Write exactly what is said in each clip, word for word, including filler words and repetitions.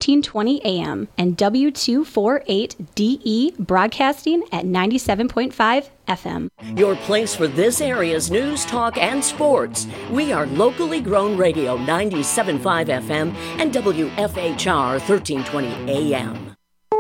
thirteen twenty A M, and W two forty-eight D E broadcasting at ninety-seven point five F M. Your place for this area's news, talk, and sports. We are locally grown radio ninety-seven point five F M and W F H R thirteen twenty A M.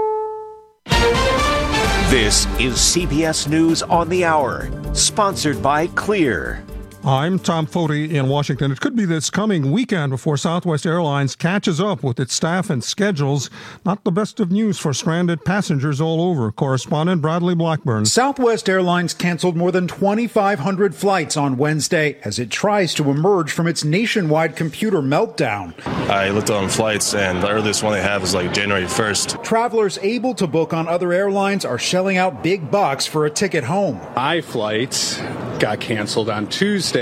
This is C B S News on the Hour, sponsored by Clear. I'm Tom Foti in Washington. It could be this coming weekend before Southwest Airlines catches up with its staff and schedules. Not the best of news for stranded passengers all over. Correspondent Bradley Blackburn. Southwest Airlines canceled more than twenty-five hundred flights on Wednesday as it tries to emerge from its nationwide computer meltdown. I looked on flights, and the earliest one they have is like January first. Travelers able to book on other airlines are shelling out big bucks for a ticket home. My flights got canceled on Tuesday.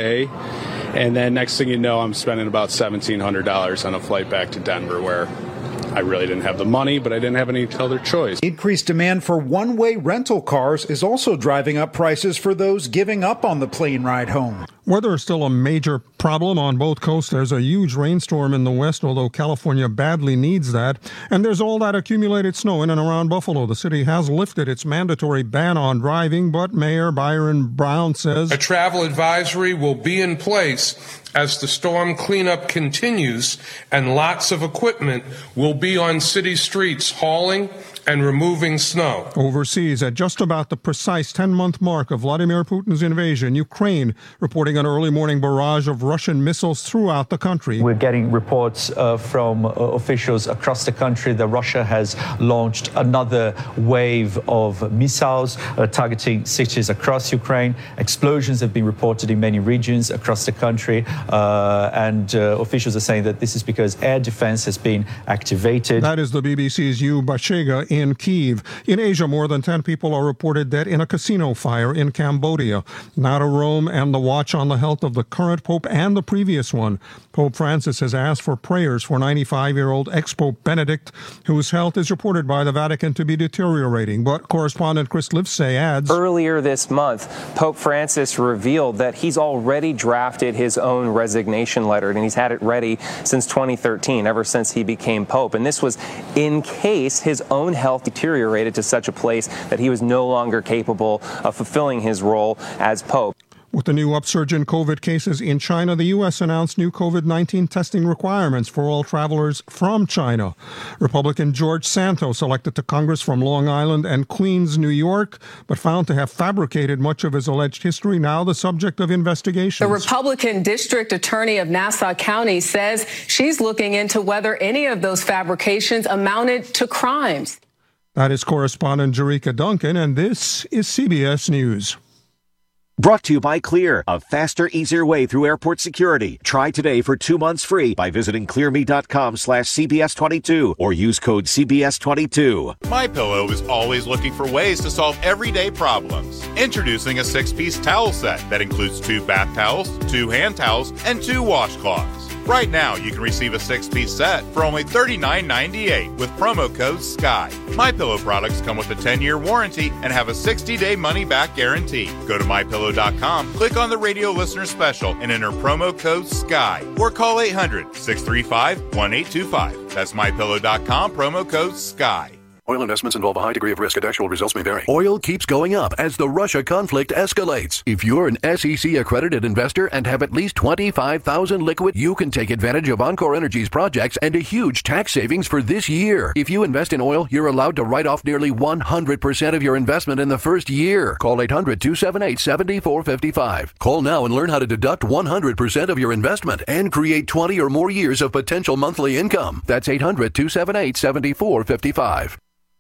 And then next thing you know, I'm spending about seventeen hundred dollars on a flight back to Denver, where I really didn't have the money, but I didn't have any other choice. Increased demand for one-way rental cars is also driving up prices for those giving up on the plane ride home. Weather is still a major problem on both coasts. There's a huge rainstorm in the west, although California badly needs that. And there's all that accumulated snow in and around Buffalo. The city has lifted its mandatory ban on driving, but Mayor Byron Brown says a travel advisory will be in place as the storm cleanup continues, and lots of equipment will be on city streets hauling and removing snow. Overseas, at just about the precise ten-month mark of Vladimir Putin's invasion, Ukraine reporting an early morning barrage of Russian missiles throughout the country. We're getting reports uh, from uh, officials across the country that Russia has launched another wave of missiles uh, targeting cities across Ukraine. Explosions have been reported in many regions across the country, uh, and uh, officials are saying that this is because air defense has been activated. That is the B B C's Yu Bashega in Kyiv. In Asia, more than ten people are reported dead in a casino fire in Cambodia. Now to Rome and the watch on the health of the current Pope and the previous one. Pope Francis has asked for prayers for ninety-five-year-old ex-Pope Benedict, whose health is reported by the Vatican to be deteriorating. But correspondent Chris Livesay adds, earlier this month, Pope Francis revealed that he's already drafted his own resignation letter, and he's had it ready since twenty thirteen, ever since he became Pope. And this was in case his own health deteriorated to such a place that he was no longer capable of fulfilling his role as Pope. With the new upsurge in COVID cases in China, the U S announced new COVID nineteen testing requirements for all travelers from China. Republican George Santos, elected to Congress from Long Island and Queens, New York, but found to have fabricated much of his alleged history, now the subject of investigations. The Republican District Attorney of Nassau County says she's looking into whether any of those fabrications amounted to crimes. That is correspondent Jerika Duncan, and this is C B S News. Brought to you by Clear, a faster, easier way through airport security. Try today for two months free by visiting clearme.com slash CBS22 or use code C B S twenty-two. MyPillow is always looking for ways to solve everyday problems. Introducing a six-piece towel set that includes two bath towels, two hand towels, and two washcloths. Right now, you can receive a six-piece set for only thirty-nine ninety-eight with promo code SKY. MyPillow products come with a ten-year warranty and have a sixty-day money-back guarantee. Go to my pillow dot com, click on the radio listener special, and enter promo code SKY. Or call eight hundred, six three five, one eight two five. That's my pillow dot com, promo code SKY. Oil investments involve a high degree of risk, and actual results may vary. Oil keeps going up as the Russia conflict escalates. If you're an S E C-accredited investor and have at least twenty-five thousand liquid, you can take advantage of Encore Energy's projects and a huge tax savings for this year. If you invest in oil, you're allowed to write off nearly one hundred percent of your investment in the first year. Call eight hundred, two seven eight, seven four five five. Call now and learn how to deduct one hundred percent of your investment and create twenty or more years of potential monthly income. That's eight hundred, two seven eight, seven four five five.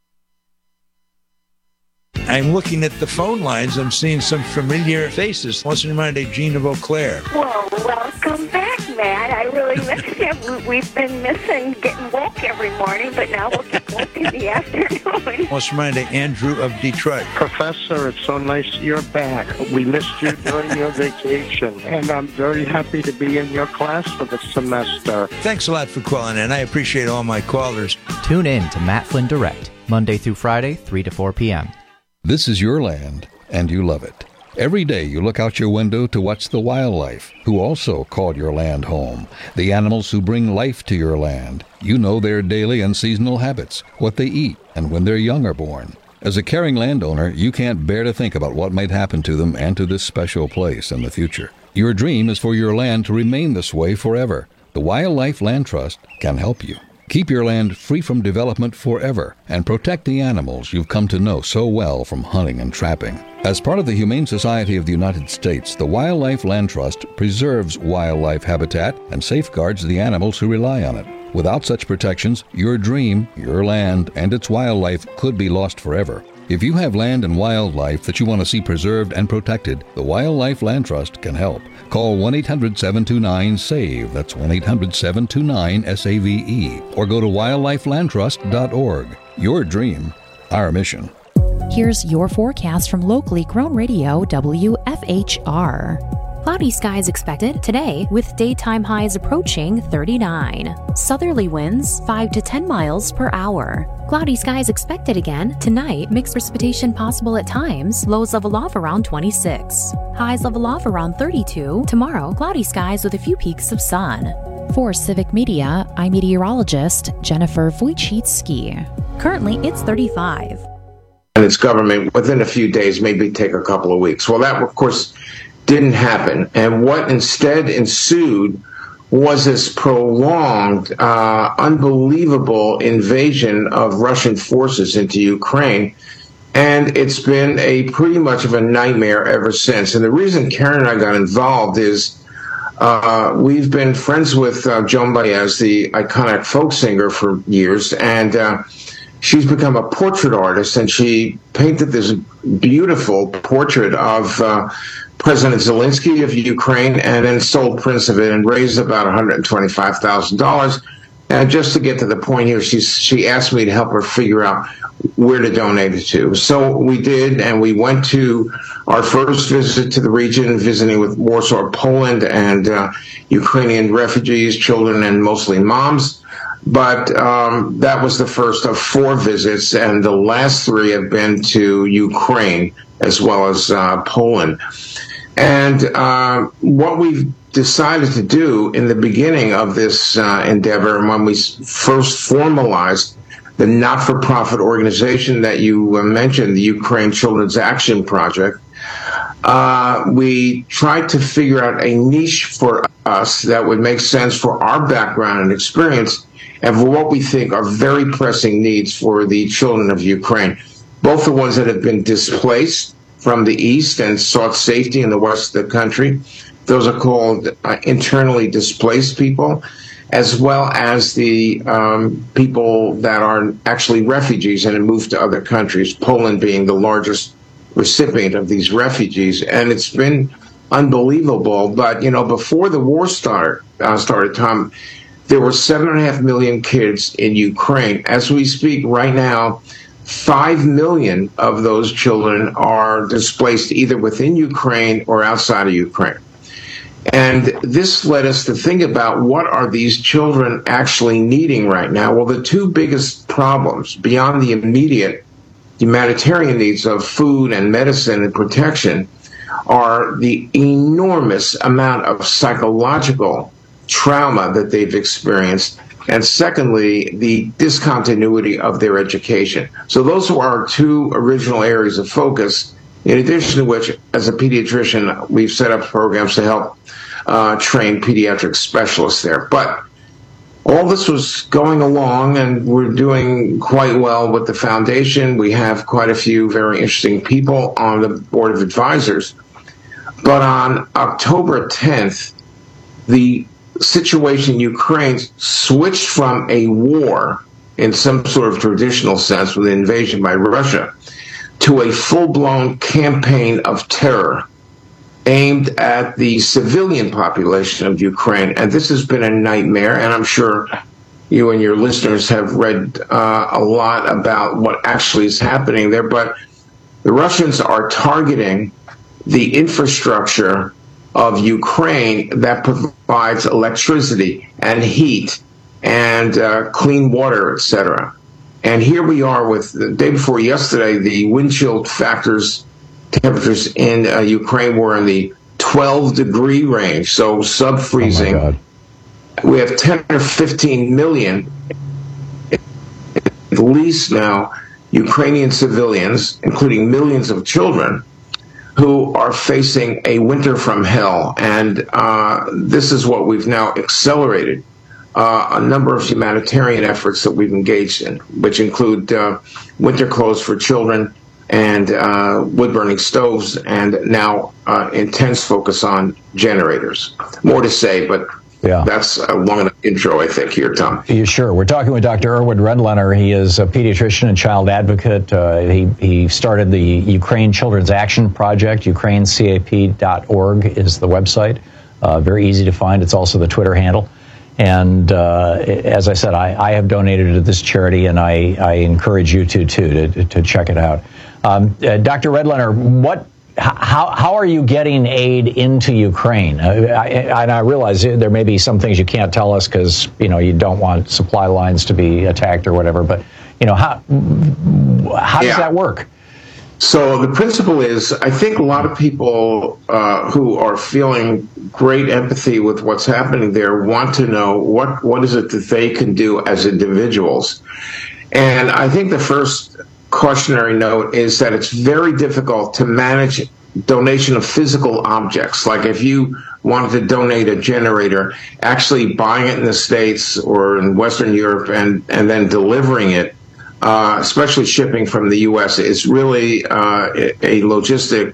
I'm looking at the phone lines. I'm seeing some familiar faces. What's in mind a Gina Beauclair? Well, welcome back, Matt. I really miss you. We've been missing getting woke every morning, but now we'll get woke in the afternoon. What's in mind a Andrew of Detroit? Professor, it's so nice you're back. We missed you during your vacation, and I'm very happy to be in your class for the semester. Thanks a lot for calling in. I appreciate all my callers. Tune in to Matt Flynn Direct, Monday through Friday, three to four p.m. This is your land, and you love it. Every day you look out your window to watch the wildlife, who also call your land home. The animals who bring life to your land. You know their daily and seasonal habits, what they eat, and when their young are born. As a caring landowner, you can't bear to think about what might happen to them and to this special place in the future. Your dream is for your land to remain this way forever. The Wildlife Land Trust can help you. Keep your land free from development forever and protect the animals you've come to know so well from hunting and trapping. As part of the Humane Society of the United States, the Wildlife Land Trust preserves wildlife habitat and safeguards the animals who rely on it. Without such protections, your dream, your land, and its wildlife could be lost forever. If you have land and wildlife that you want to see preserved and protected, the Wildlife Land Trust can help. Call one eight hundred seven two nine SAVE, that's one eight hundred seven two nine S A V E, or go to wildlife land trust dot org. Your dream, our mission. Here's your forecast from locally grown radio W F H R. Cloudy skies expected today with daytime highs approaching thirty-nine. Southerly winds five to ten miles per hour. Cloudy skies expected again tonight. Mixed precipitation possible at times. Lows level off around twenty-six. Highs level off around thirty-two. Tomorrow, cloudy skies with a few peaks of sun. For Civic Media, I'm meteorologist Jennifer Wojcicki. Currently, it's thirty-five. And its government within a few days, maybe take a couple of weeks. Well, that, of course, didn't happen. And what instead ensued was this prolonged, uh, unbelievable invasion of Russian forces into Ukraine. And it's been a pretty much of a nightmare ever since. And the reason Karen and I got involved is uh, we've been friends with uh, Joan Baez, the iconic folk singer, for years. And uh, she's become a portrait artist, and she painted this beautiful portrait of uh, President Zelensky of Ukraine, and then sold prints of it and raised about one hundred twenty-five thousand dollars. And just to get to the point here, she's, she asked me to help her figure out where to donate it to. So we did, and we went to our first visit to the region, visiting with Warsaw, Poland, and uh, Ukrainian refugees, children, and mostly moms. But um, that was the first of four visits, and the last three have been to Ukraine as well as uh, Poland. And uh, what we've decided to do in the beginning of this uh, endeavor, and when we first formalized the not-for-profit organization that you uh, mentioned, the Ukraine Children's Action Project, uh, we tried to figure out a niche for us that would make sense for our background and experience and for what we think are very pressing needs for the children of Ukraine, both the ones that have been displaced from the east and sought safety in the west of the country. Those are called uh, internally displaced people, as well as the um, people that are actually refugees and have moved to other countries, Poland being the largest recipient of these refugees. And it's been unbelievable. But, you know, before the war start, uh, started, Tom, there were seven and a half million kids in Ukraine. As we speak right now, Five million of those children are displaced either within Ukraine or outside of Ukraine. And this led us to think about what are these children actually needing right now? Well, the two biggest problems beyond the immediate humanitarian needs of food and medicine and protection are the enormous amount of psychological trauma that they've experienced, and secondly, the discontinuity of their education. So those are our two original areas of focus, in addition to which, as a pediatrician, we've set up programs to help uh, train pediatric specialists there. But all this was going along, and we're doing quite well with the foundation. We have quite a few very interesting people on the board of advisors. But on October tenth, the situation in Ukraine switched from a war in some sort of traditional sense with an invasion by Russia to a full-blown campaign of terror aimed at the civilian population of Ukraine. And this has been a nightmare, and I'm sure you and your listeners have read uh, a lot about what actually is happening there. But the Russians are targeting the infrastructure of Ukraine that provides electricity and heat and uh, clean water, et cetera. And here we are with, the day before yesterday, the wind chill factors temperatures in uh, Ukraine were in the twelve degree range, so sub-freezing. Oh we have ten or fifteen million, at least now, Ukrainian civilians, including millions of children, who are facing a winter from hell. And uh, this is what we've now accelerated. Uh, a number of humanitarian efforts that we've engaged in, which include uh, winter clothes for children and uh, wood-burning stoves, and now uh, intense focus on generators. More to say, but yeah. that's a long enough intro, I think, here, Tom. Yeah, sure. We're talking with Doctor Erwin Redlener. He is a pediatrician and child advocate. Uh, he, he started the Ukraine Children's Action Project. Ukraine C A P dot org is the website. Uh, very easy to find. It's also the Twitter handle. And uh, as I said, I, I have donated to this charity, and I, I encourage you to, too, to, to check it out. Um, uh, Doctor Redlener, what, how, how are you getting aid into Ukraine? Uh, I, and I realize there may be some things you can't tell us because, you know, you don't want supply lines to be attacked or whatever, but, you know, how, how does yeah. that work? So the principle is, I think a lot of people uh, who are feeling great empathy with what's happening there want to know what, what is it that they can do as individuals. And I think the first cautionary note is that it's very difficult to manage donation of physical objects. Like if you wanted to donate a generator, actually buying it in the States or in Western Europe and, and then delivering it, Uh, especially shipping from the U S, is really uh, a logistic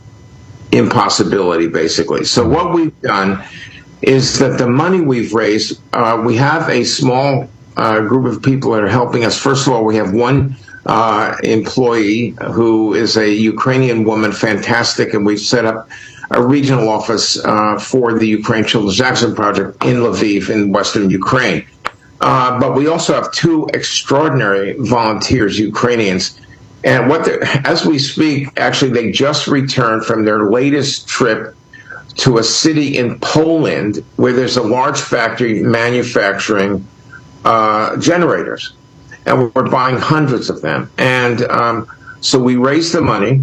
impossibility, basically. So what we've done is that the money we've raised, uh, we have a small uh, group of people that are helping us. First of all, we have one uh, employee who is a Ukrainian woman, fantastic, and we've set up a regional office uh, for the Ukraine Children's Action Project in Lviv in western Ukraine. Uh, but we also have two extraordinary volunteers, Ukrainians. And what as we speak, actually, they just returned from their latest trip to a city in Poland where there's a large factory manufacturing uh, generators. And we're buying hundreds of them. And um, so we raised the money.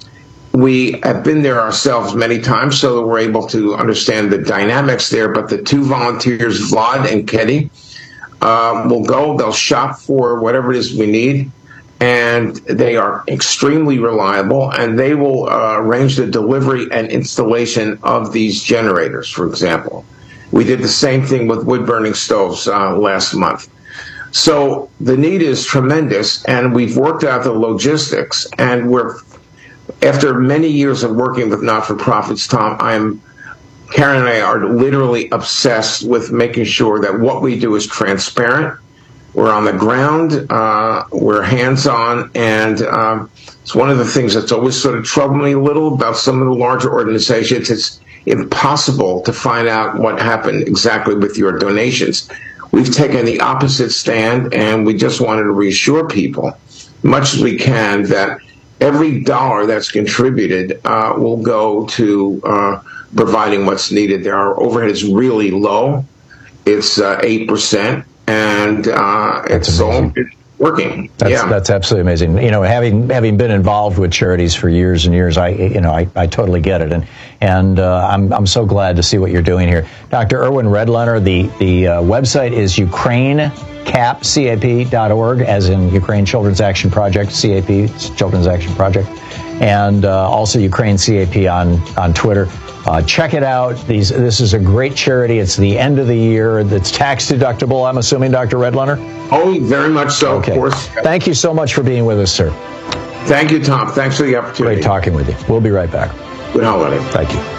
We have been there ourselves many times so that we're able to understand the dynamics there. But the two volunteers, Vlad and Ketty, Uh, will go, they'll shop for whatever it is we need, and they are extremely reliable, and they will uh, arrange the delivery and installation of these generators, for example. We did the same thing with wood-burning stoves uh, last month. So the need is tremendous, and we've worked out the logistics, and we're, after many years of working with not-for-profits, Tom, I'm Karen and I are literally obsessed with making sure that what we do is transparent. We're on the ground, uh, we're hands-on, and um, it's one of the things that's always sort of troubled me a little about some of the larger organizations. It's impossible to find out what happened exactly with your donations. We've taken the opposite stand, and we just wanted to reassure people, much as we can, that every dollar that's contributed uh, will go to uh, providing what's needed there. Our overhead is really low. It's uh, eight percent, and uh, it's all working. That's, yeah. that's absolutely amazing. You know, having having been involved with charities for years and years, I you know I, I totally get it, and and uh, I'm I'm so glad to see what you're doing here, Doctor Erwin Redlener. The the uh, website is Ukraine Cap C A P dot org, as in Ukraine Children's Action Project, C A P Children's Action Project, and uh, also Ukraine C A P on on Twitter. Uh, check it out. These, this is a great charity. It's the end of the year. It's tax deductible, I'm assuming, Doctor Redlener? Oh, very much so, okay. Of course. Thank you so much for being with us, sir. Thank you, Tom. Thanks for the opportunity. Great talking with you. We'll be right back. Good holiday. Thank you.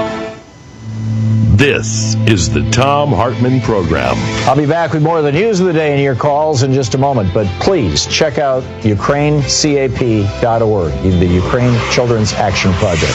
This is the Thom Hartmann Program. I'll be back with more of the news of the day and your calls in just a moment, but please check out Ukraine C A P dot org, the Ukraine Children's Action Project.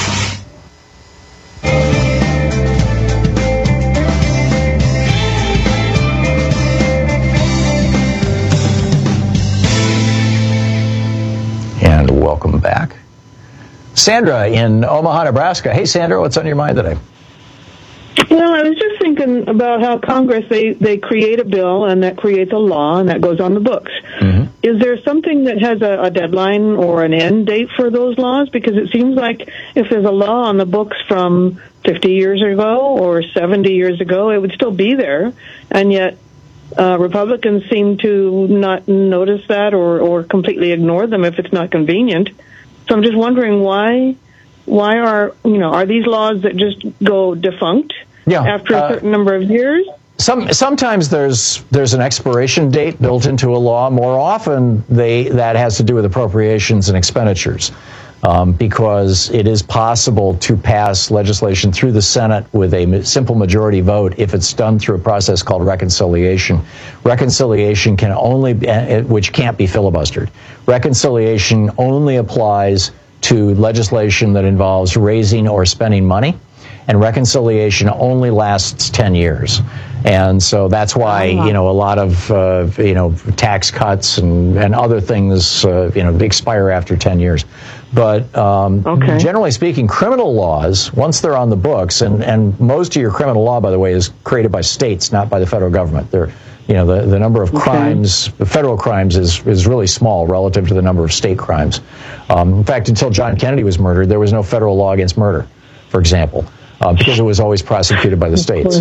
And welcome back. Sandra in Omaha, Nebraska. Hey, Sandra, what's on your mind today? Well, I was just thinking about how Congress, they, they create a bill, and that creates a law, and that goes on the books. Mm-hmm. Is there something that has a, a deadline or an end date for those laws? Because it seems like if there's a law on the books from fifty years ago or seventy years ago, it would still be there, and yet uh, Republicans seem to not notice that or, or completely ignore them if it's not convenient. So I'm just wondering why... Why are, you know, are these laws that just go defunct yeah, after a uh, certain number of years? Some sometimes there's there's an expiration date built into a law. More often, they that has to do with appropriations and expenditures, um, because it is possible to pass legislation through the Senate with a simple majority vote if it's done through a process called reconciliation. Reconciliation can only, which can't be filibustered. Reconciliation only applies to legislation that involves raising or spending money, and reconciliation only lasts ten years. And so that's why, you know, a lot of, uh, you know, tax cuts and, and other things, uh, you know, expire after ten years. But um, okay. generally speaking, criminal laws, once they're on the books, and, and most of your criminal law, by the way, is created by states, not by the federal government. They're You know, the, the number of crimes, okay. the federal crimes is, is really small relative to the number of state crimes. Um, in fact, until John Kennedy was murdered, there was no federal law against murder, for example, uh, because it was always prosecuted by the states.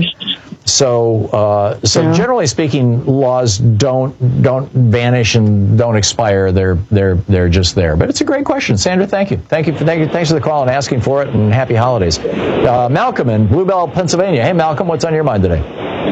So, uh, so yeah. generally speaking, laws don't don't vanish and don't expire. They're they're they're just there. But it's a great question, Sandra. Thank you, thank you, for, thank you, thanks for the call and asking for it. And happy holidays, uh, Malcolm in Bluebell, Pennsylvania. Hey, Malcolm, what's on your mind today?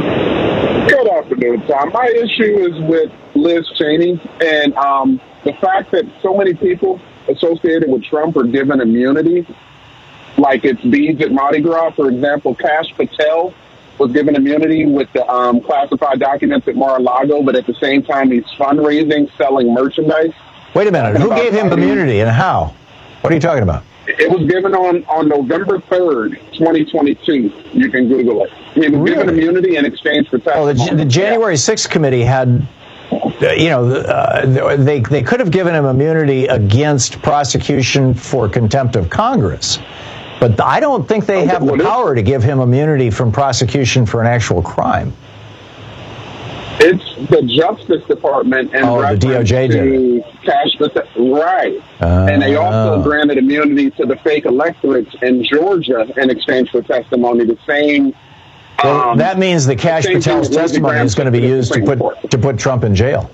Good afternoon, Tom. My issue is with Liz Cheney and um, the fact that so many people associated with Trump are given immunity, like it's beads at Mardi Gras. For example, Kash Patel was given immunity with the um, classified documents at Mar-a-Lago, but at the same time he's fundraising, selling merchandise. Wait a minute. Who gave him immunity and how? What are you talking about? It was given on, on November third, twenty twenty-two. You can Google it. He was really? given immunity in exchange for testimony. Well, the, the January sixth committee had, uh, you know, uh, they, they could have given him immunity against prosecution for contempt of Congress. But I don't think they have the power to give him immunity from prosecution for an actual crime. It's the Justice Department and oh, the D O J did Kash Patel, right? Uh, and they also granted immunity to the fake electorates in Georgia in exchange for testimony. The same. Well, um, that means the Kash Patel's testimony is going to be used to put to put Trump in jail.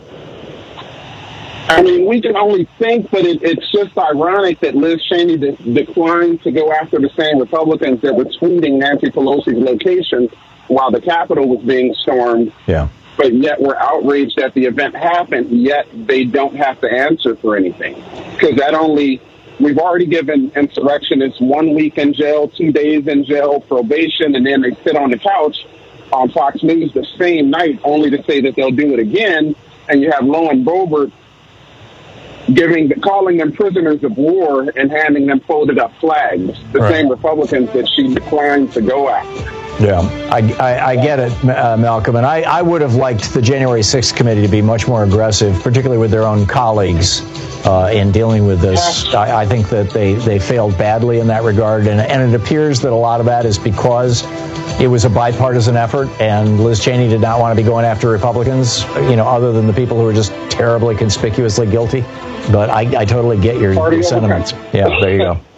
I mean, we can only think, but it, it's just ironic that Liz Cheney de- declined to go after the same Republicans that were tweeting Nancy Pelosi's location while the Capitol was being stormed. Yeah. But yet we're outraged that the event happened, yet they don't have to answer for anything. Because that only, we've already given insurrectionists one week in jail, two days in jail, probation, and then they sit on the couch on Fox News the same night only to say that they'll do it again. And you have Lauren Boebert giving, calling them prisoners of war and handing them folded up flags, the right. same Republicans that she declined to go after. Yeah, I, I, I get it, uh, Malcolm, and I, I would have liked the January sixth committee to be much more aggressive, particularly with their own colleagues uh, in dealing with this. I, I think that they, they failed badly in that regard, and, and it appears that a lot of that is because it was a bipartisan effort, and Liz Cheney did not want to be going after Republicans, you know, other than the people who are just terribly conspicuously guilty. But I, I totally get your, your sentiments. Yeah, there you go.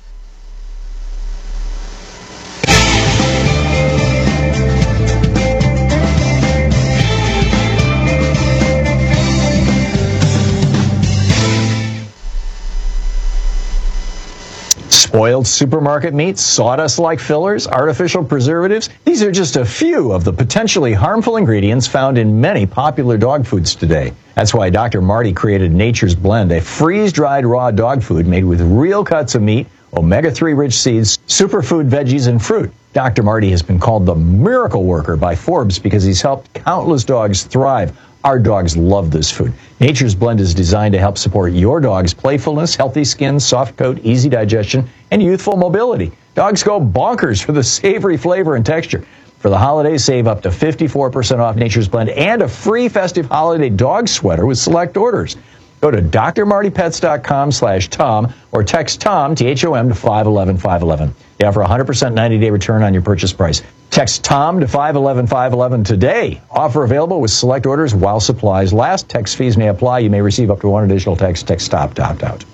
Spoiled supermarket meats, sawdust-like fillers, artificial preservatives. These are just a few of the potentially harmful ingredients found in many popular dog foods today. That's why Doctor Marty created Nature's Blend, a freeze-dried raw dog food made with real cuts of meat, omega three rich seeds, superfood veggies, and fruit. Doctor Marty has been called the miracle worker by Forbes because he's helped countless dogs thrive. Our dogs love this food. Nature's Blend is designed to help support your dog's playfulness, healthy skin, soft coat, easy digestion, and youthful mobility. Dogs go bonkers for the savory flavor and texture. For the holidays, save up to fifty-four percent off Nature's Blend and a free festive holiday dog sweater with select orders. Go to D R Marty Pets dot com slash Tom or text Tom, T H O M, to five one one five one one. They offer a one hundred percent ninety-day return on your purchase price. Text TOM to five one one five one one today. Offer available with select orders while supplies last. Text fees may apply. You may receive up to one additional text. Text STOP to opt out.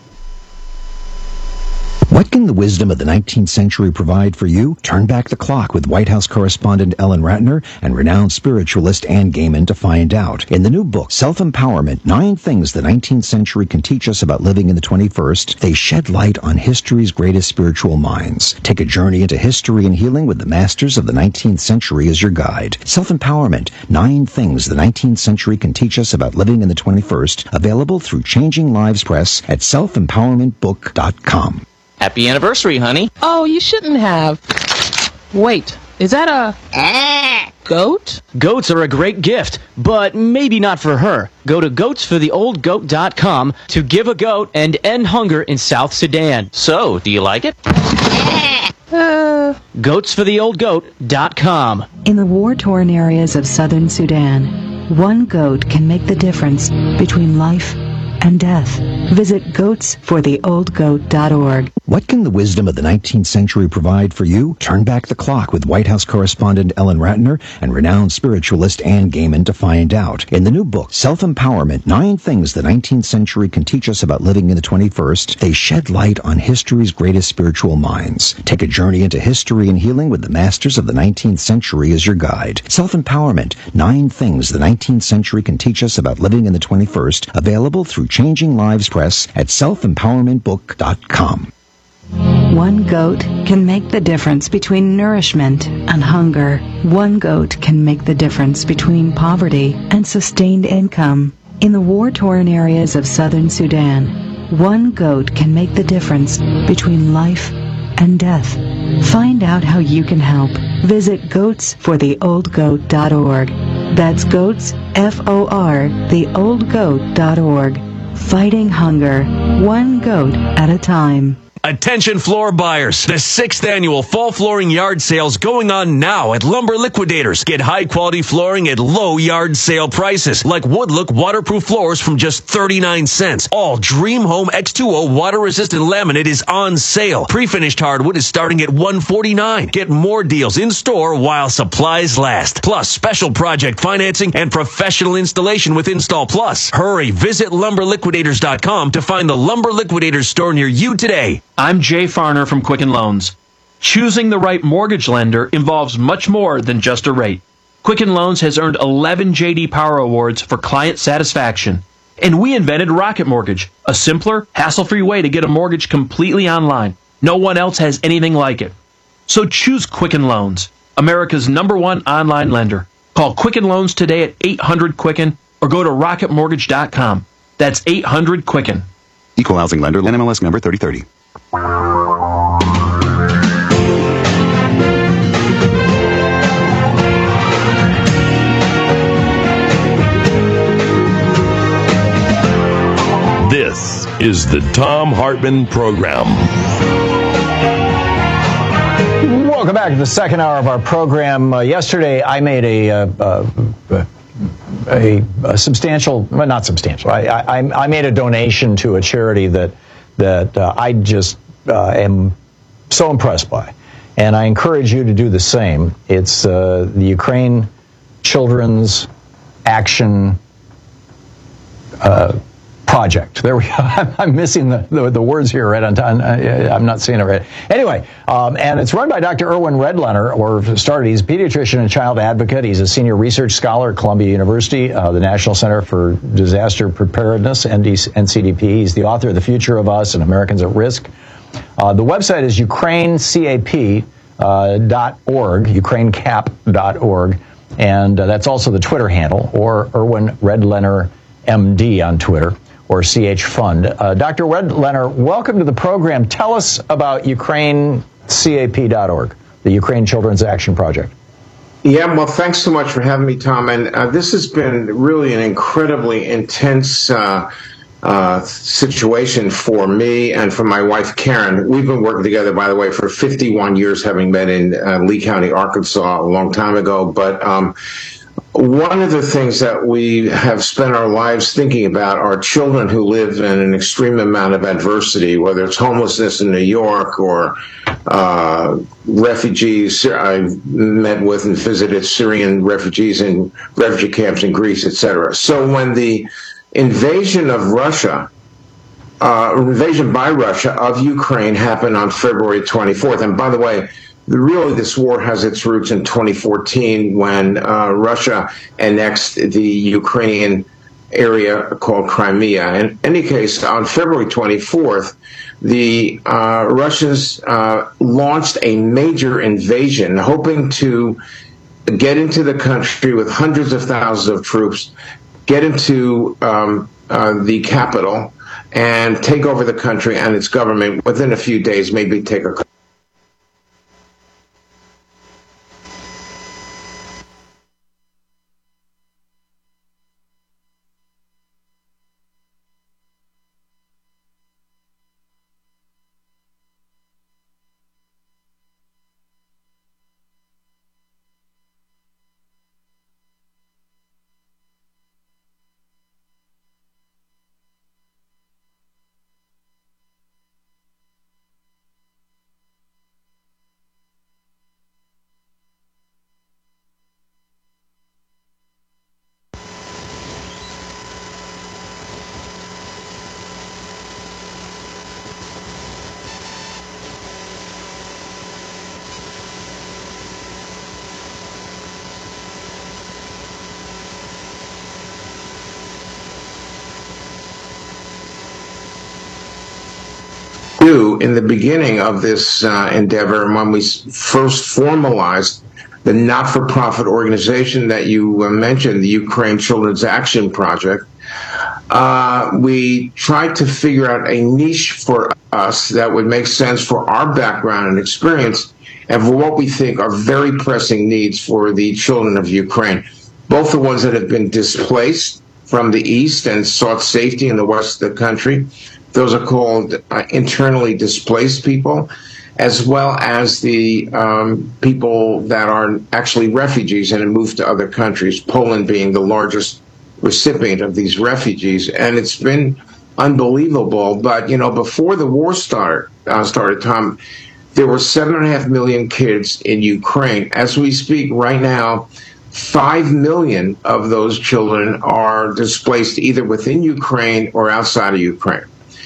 What can the wisdom of the nineteenth century provide for you? Turn back the clock with White House correspondent Ellen Ratner and renowned spiritualist Ann Gaiman to find out. In the new book, Self-Empowerment, Nine Things the nineteenth Century Can Teach Us About Living in the twenty-first, they shed light on history's greatest spiritual minds. Take a journey into history and healing with the masters of the nineteenth century as your guide. Self-Empowerment, Nine Things the nineteenth Century Can Teach Us About Living in the twenty-first, available through Changing Lives Press at self empowerment book dot com. Happy anniversary, honey. Oh, you shouldn't have. Wait, is that a goat? Goats are a great gift, but maybe not for her. Go to goats for the old goat dot com to give a goat and end hunger in South Sudan. So, do you like it? Uh... goats for the old goat dot com. In the war-torn areas of southern Sudan, one goat can make the difference between life and death. Visit goats for the old goat dot org. What can the wisdom of the nineteenth century provide for you? Turn back the clock with White House correspondent Ellen Ratner and renowned spiritualist Ann Gaiman to find out. In the new book, Self-Empowerment, Nine Things the nineteenth Century Can Teach Us About Living in the twenty-first, they shed light on history's greatest spiritual minds. Take a journey into history and healing with the masters of the nineteenth century as your guide. Self-Empowerment, Nine Things the nineteenth Century Can Teach Us About Living in the twenty-first, available through Changing Lives Press at self empowerment book dot com. One goat can make the difference between nourishment and hunger. One goat can make the difference between poverty and sustained income. In the war-torn areas of southern Sudan, one goat can make the difference between life and death. Find out how you can help. Visit goats for the old goat dot org. That's goats, F O R, the old goat dot org. Fighting hunger, one goat at a time. Attention floor buyers. The sixth annual fall flooring yard sale is going on now at Lumber Liquidators. Get high quality flooring at low yard sale prices, like Woodlook waterproof floors from just thirty-nine cents. All Dream Home X two O water resistant laminate is on sale. Pre-finished hardwood is starting at one forty-nine. Get more deals in store while supplies last. Plus special project financing and professional installation with Install Plus. Hurry, visit lumber liquidators dot com to find the Lumber Liquidators store near you today. I'm Jay Farner from Quicken Loans. Choosing the right mortgage lender involves much more than just a rate. Quicken Loans has earned eleven J D Power Awards for client satisfaction. And we invented Rocket Mortgage, a simpler, hassle-free way to get a mortgage completely online. No one else has anything like it. So choose Quicken Loans, America's number one online lender. Call Quicken Loans today at eight hundred Quicken or go to rocket mortgage dot com. That's eight hundred Quicken. Equal housing lender, N M L S number thirty thirty. This is the Thom Hartmann Program. Welcome back to the second hour of our program. Uh, yesterday, I made a, uh, uh, a, a substantial, well, not substantial. I, I, I made a donation to a charity that that uh, I just uh, am so impressed by, and I encourage you to do the same. It's uh, the Ukraine Children's Action uh, Project. There we go. I'm missing the, the, the words here right on time. I'm not seeing it right. Anyway, um, and it's run by Doctor Erwin Redlener, or started. He's a pediatrician and child advocate. He's a senior research scholar at Columbia University, uh, the National Center for Disaster Preparedness, N C D P. He's the author of The Future of Us and Americans at Risk. Uh, the website is ukraine cap dot org, ukraine cap dot org, and uh, that's also the Twitter handle, or Erwin Redlener M D on Twitter, or C H Fund. Uh, Doctor Redlener, welcome to the program. Tell us about ukraine cap dot org, the Ukraine Children's Action Project. Yeah, well, thanks so much for having me, Tom. And uh, this has been really an incredibly intense uh, uh, situation for me and for my wife, Karen. We've been working together, by the way, for fifty-one years, having met in uh, Lee County, Arkansas, a long time ago. But um, one of the things that we have spent our lives thinking about are children who live in an extreme amount of adversity, whether it's homelessness in New York or uh, refugees. I met with and visited Syrian refugees in refugee camps in Greece, et cetera. So when the invasion of Russia, uh, invasion by Russia of Ukraine happened on February twenty-fourth, and by the way, really, this war has its roots in twenty fourteen when uh, Russia annexed the Ukrainian area called Crimea. In any case, on February twenty-fourth, the uh, Russians uh, launched a major invasion, hoping to get into the country with hundreds of thousands of troops, get into um, uh, the capital, and take over the country and its government within a few days, maybe take a in the beginning of this uh, endeavor, when we first formalized the not-for-profit organization that you uh, mentioned, the Ukraine Children's Action Project, uh, we tried to figure out a niche for us that would make sense for our background and experience and for what we think are very pressing needs for the children of Ukraine, both the ones that have been displaced from the east and sought safety in the west of the country. Those are called uh, internally displaced people, as well as the um, people that are actually refugees and have moved to other countries, Poland being the largest recipient of these refugees. And it's been unbelievable. But, you know, before the war start, uh, started, Tom, there were seven and a half million kids in Ukraine. As we speak right now, five million of those children are displaced either within Ukraine or outside of Ukraine.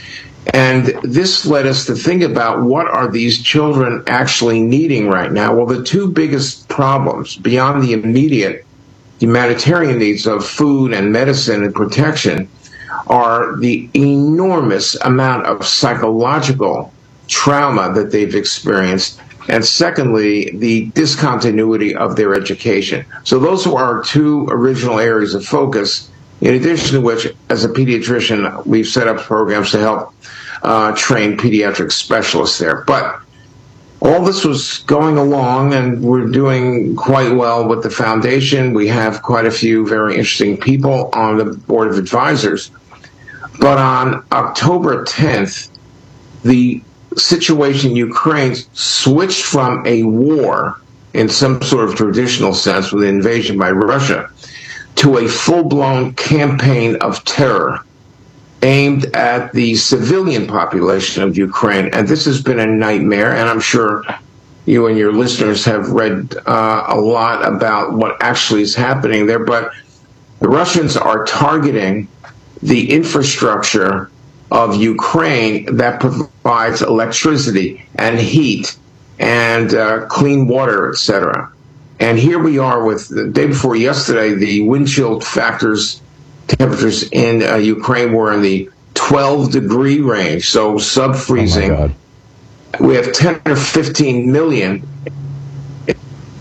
And this led us to think about what are these children actually needing right now. Well, the two biggest problems beyond the immediate humanitarian needs of food and medicine and protection are the enormous amount of psychological trauma that they've experienced, and secondly, the discontinuity of their education. So those are our two original areas of focus, in addition to which, as a pediatrician, we've set up programs to help uh, train pediatric specialists there. But all this was going along, and we're doing quite well with the foundation. We have quite a few very interesting people on the board of advisors. But on October tenth, the situation in Ukraine switched from a war in some sort of traditional sense with the invasion by Russia to a full-blown campaign of terror aimed at the civilian population of Ukraine. And this has been a nightmare, and I'm sure you and your listeners have read uh, a lot about what actually is happening there. But the Russians are targeting the infrastructure of Ukraine that provides electricity and heat and uh, clean water, et cetera. And here we are with the day before yesterday, the wind chill factors, temperatures in uh, Ukraine were in the twelve degree range, so sub-freezing. Oh we have ten or fifteen million, at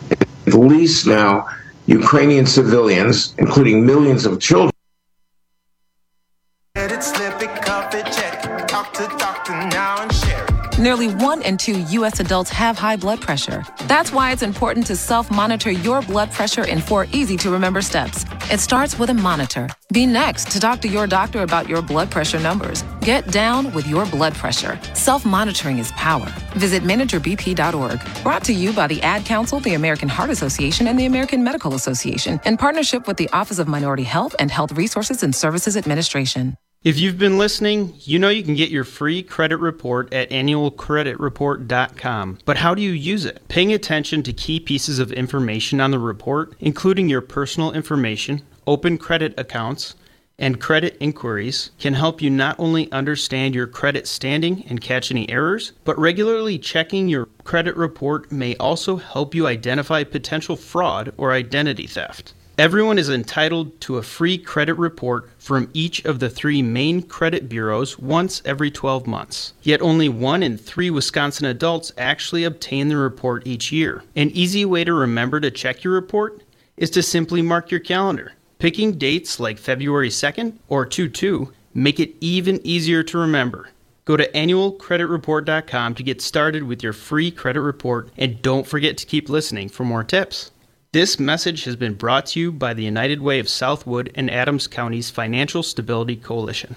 least now, Ukrainian civilians, including millions of children. slip it, cuff it, check it. Talk to doctor now and share it. Nearly one in two U S adults have high blood pressure. That's why it's important to self-monitor your blood pressure in four easy-to-remember steps. It starts with a monitor. Be next to talk to your doctor about your blood pressure numbers. Get down with your blood pressure. Self-monitoring is power. Visit manager b p dot org. Brought to you by the Ad Council, the American Heart Association, and the American Medical Association, in partnership with the Office of Minority Health and Health Resources and Services Administration. If you've been listening, you know you can get your free credit report at annual credit report dot com. But how do you use it? Paying attention to key pieces of information on the report, including your personal information, open credit accounts, and credit inquiries, can help you not only understand your credit standing and catch any errors, but regularly checking your credit report may also help you identify potential fraud or identity theft. Everyone is entitled to a free credit report from each of the three main credit bureaus once every twelve months. Yet only one in three Wisconsin adults actually obtain the report each year. An easy way to remember to check your report is to simply mark your calendar. Picking dates like February second or two two make it even easier to remember. Go to annual credit report dot com to get started with your free credit report, and don't forget to keep listening for more tips. This message has been brought to you by the United Way of Southwood and Adams County's Financial Stability Coalition.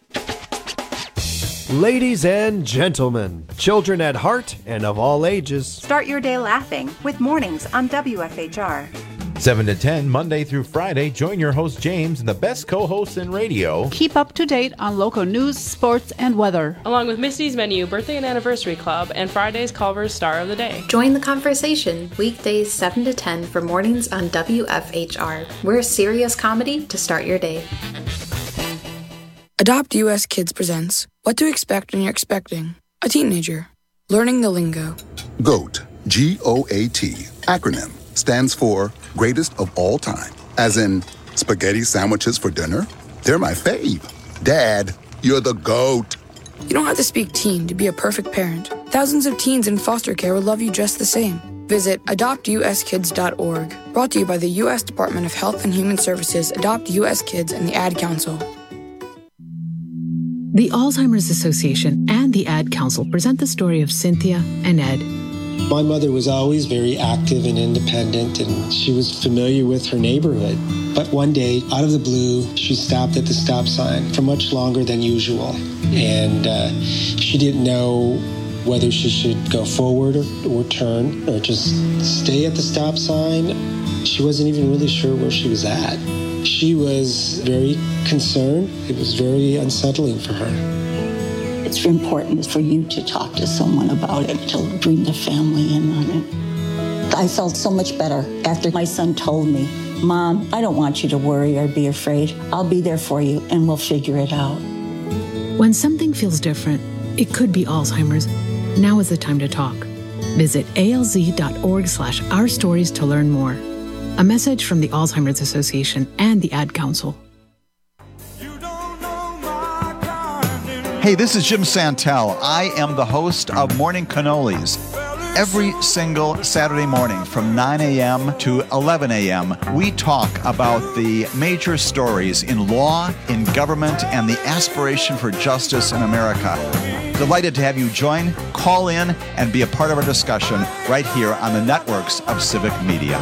Ladies and gentlemen, children at heart and of all ages, start your day laughing with Mornings on W F H R. seven to ten, Monday through Friday, join your host James and the best co-hosts in radio. Keep up to date on local news, sports, and weather. Along with Misty's Menu, Birthday and Anniversary Club, and Friday's Culver's Star of the Day. Join the conversation weekdays seven to ten for Mornings on W F H R. We're serious comedy to start your day. Adopt U S Kids presents What to Expect When You're Expecting a Teenager. Learning the Lingo. GOAT, G O A T, acronym, stands for Greatest of All Time. As in, spaghetti sandwiches for dinner? They're my fave. Dad, you're the GOAT. You don't have to speak teen to be a perfect parent. Thousands of teens in foster care will love you just the same. Visit adopt u s kids dot org. Brought to you by the U S Department of Health and Human Services, Adopt U S Kids, and the Ad Council. The Alzheimer's Association and the Ad Council present the story of Cynthia and Ed. My mother was always very active and independent, and she was familiar with her neighborhood. But one day, out of the blue, she stopped at the stop sign for much longer than usual. And uh, she didn't know whether she should go forward or, or turn or just stay at the stop sign. She wasn't even really sure where she was at. She was very concerned. It was very unsettling for her. It's important for you to talk to someone about it, to bring the family in on it. I felt so much better after my son told me, Mom, I don't want you to worry or be afraid. I'll be there for you and we'll figure it out. When something feels different, it could be Alzheimer's. Now is the time to talk. Visit A L Z dot org slash our stories to learn more. A message from the Alzheimer's Association and the Ad Council. Hey, this is Jim Santel. I am the host of Morning Cannolis. Every single Saturday morning from nine a.m. to eleven a.m., we talk about the major stories in law, in government, and the aspiration for justice in America. Delighted to have you join, call in, and be a part of our discussion right here on the networks of Civic Media.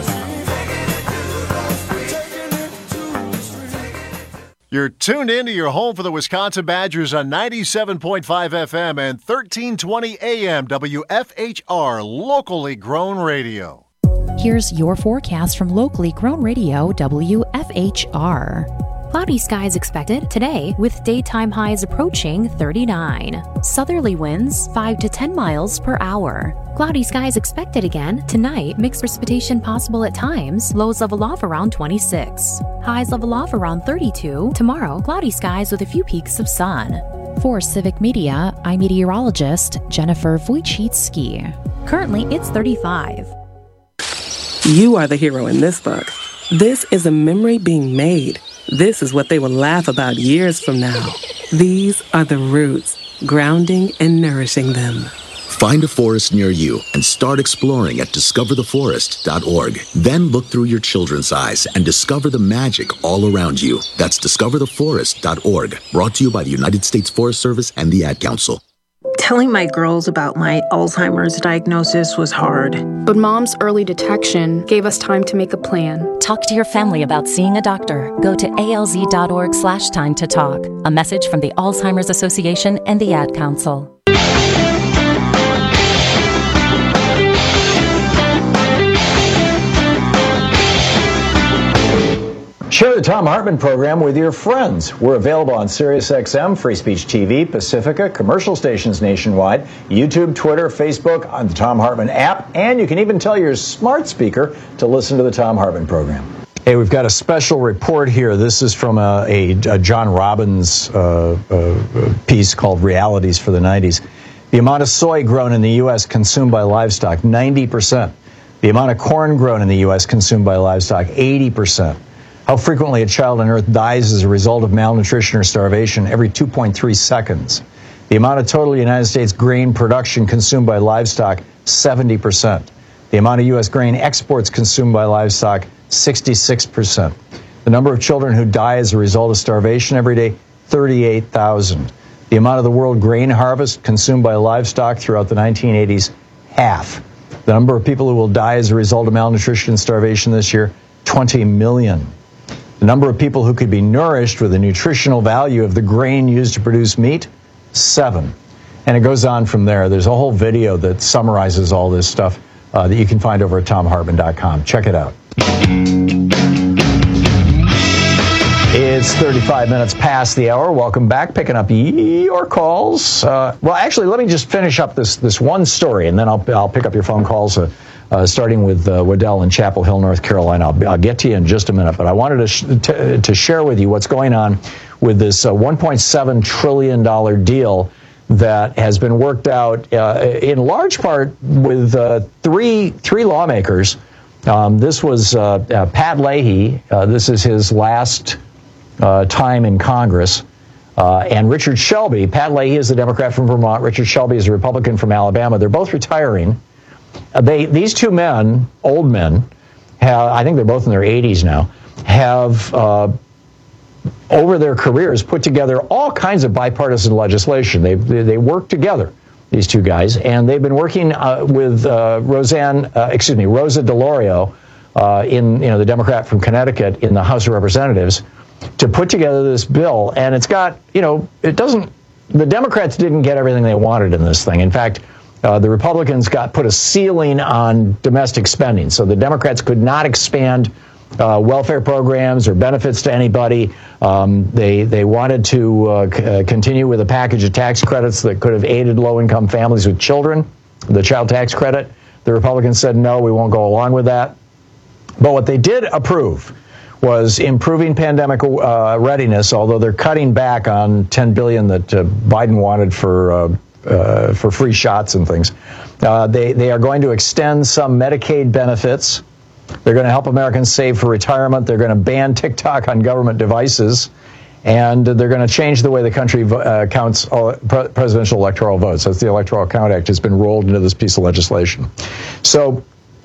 You're tuned in to your home for the Wisconsin Badgers on ninety-seven point five F M and thirteen twenty A M W F H R, locally grown radio. Here's your forecast from locally grown radio W F H R. Cloudy skies expected today with daytime highs approaching thirty-nine. Southerly winds five to ten miles per hour. Cloudy skies expected again tonight. Mixed precipitation possible at times. Lows level off around twenty-six. Highs level off around thirty-two. Tomorrow, cloudy skies with a few peaks of sun. For Civic Media, I'm meteorologist Jennifer Wojcicki. Currently, it's thirty-five. You are the hero in this book. This is a memory being made. This is what they will laugh about years from now. These are the roots, grounding and nourishing them. Find a forest near you and start exploring at discover the forest dot org. Then look through your children's eyes and discover the magic all around you. That's discover the forest dot org. Brought to you by the United States Forest Service and the Ad Council. Telling my girls about my Alzheimer's diagnosis was hard. But Mom's early detection gave us time to make a plan. Talk to your family about seeing a doctor. Go to A L Z dot org slash time to talk. A message from the Alzheimer's Association and the Ad Council. Share the Thom Hartmann program with your friends. We're available on SiriusXM, Free Speech T V, Pacifica, commercial stations nationwide, YouTube, Twitter, Facebook, on the Thom Hartmann app, and you can even tell your smart speaker to listen to the Thom Hartmann program. Hey, we've got a special report here. This is from a, a, a John Robbins uh, uh, piece called Realities for the nineties. The amount of soy grown in the U S consumed by livestock, ninety percent. The amount of corn grown in the U S consumed by livestock, eighty percent. How frequently a child on Earth dies as a result of malnutrition or starvation? Every two point three seconds. The amount of total United States grain production consumed by livestock, seventy percent. The amount of U S grain exports consumed by livestock, sixty-six percent. The number of children who die as a result of starvation every day, thirty-eight thousand. The amount of the world grain harvest consumed by livestock throughout the nineteen eighties, half. The number of people who will die as a result of malnutrition and starvation this year, twenty million. The number of people who could be nourished with the nutritional value of the grain used to produce meat, seven. And it goes on from there. There's a whole video that summarizes all this stuff uh, that you can find over at Thom Hartmann dot com. Check it out. It's thirty-five minutes past the hour. Welcome back. Picking up your calls. Uh, well, actually, let me just finish up this this one story, and then I'll I'll pick up your phone calls. Uh, Uh, starting with uh, Waddell in Chapel Hill, North Carolina. I'll, I'll get to you in just a minute, but I wanted to, sh- to, to share with you what's going on with this uh, one point seven trillion dollars deal that has been worked out uh, in large part with uh, three three lawmakers. Um, this was uh, uh, Pat Leahy. Uh, this is his last uh, time in Congress. Uh, and Richard Shelby. Pat Leahy is the Democrat from Vermont. Richard Shelby is a Republican from Alabama. They're both retiring. Uh, they, these two men, old men, have, I think they're both in their eighties now, have, uh, over their careers, put together all kinds of bipartisan legislation. They, they, they work together, these two guys, and they've been working uh, with uh, Roseanne, uh, excuse me, Rosa DeLauro, uh, in, you know, the Democrat from Connecticut in the House of Representatives, to put together this bill. And it's got, you know, it doesn't, the Democrats didn't get everything they wanted in this thing. In fact, Uh, the Republicans got put a ceiling on domestic spending, so the Democrats could not expand uh, welfare programs or benefits to anybody. Um, they they wanted to uh, c- uh, continue with a package of tax credits that could have aided low-income families with children, the child tax credit. The Republicans said, no, we won't go along with that. But what they did approve was improving pandemic uh, readiness, although they're cutting back on ten billion dollars that uh, Biden wanted for uh, Uh, for free shots and things. Uh, they, they are going to extend some Medicaid benefits. They're going to help Americans save for retirement. They're going to ban TikTok on government devices. And they're going to change the way the country uh, counts uh, pre- presidential electoral votes. That's the Electoral Count Act has been rolled into this piece of legislation. So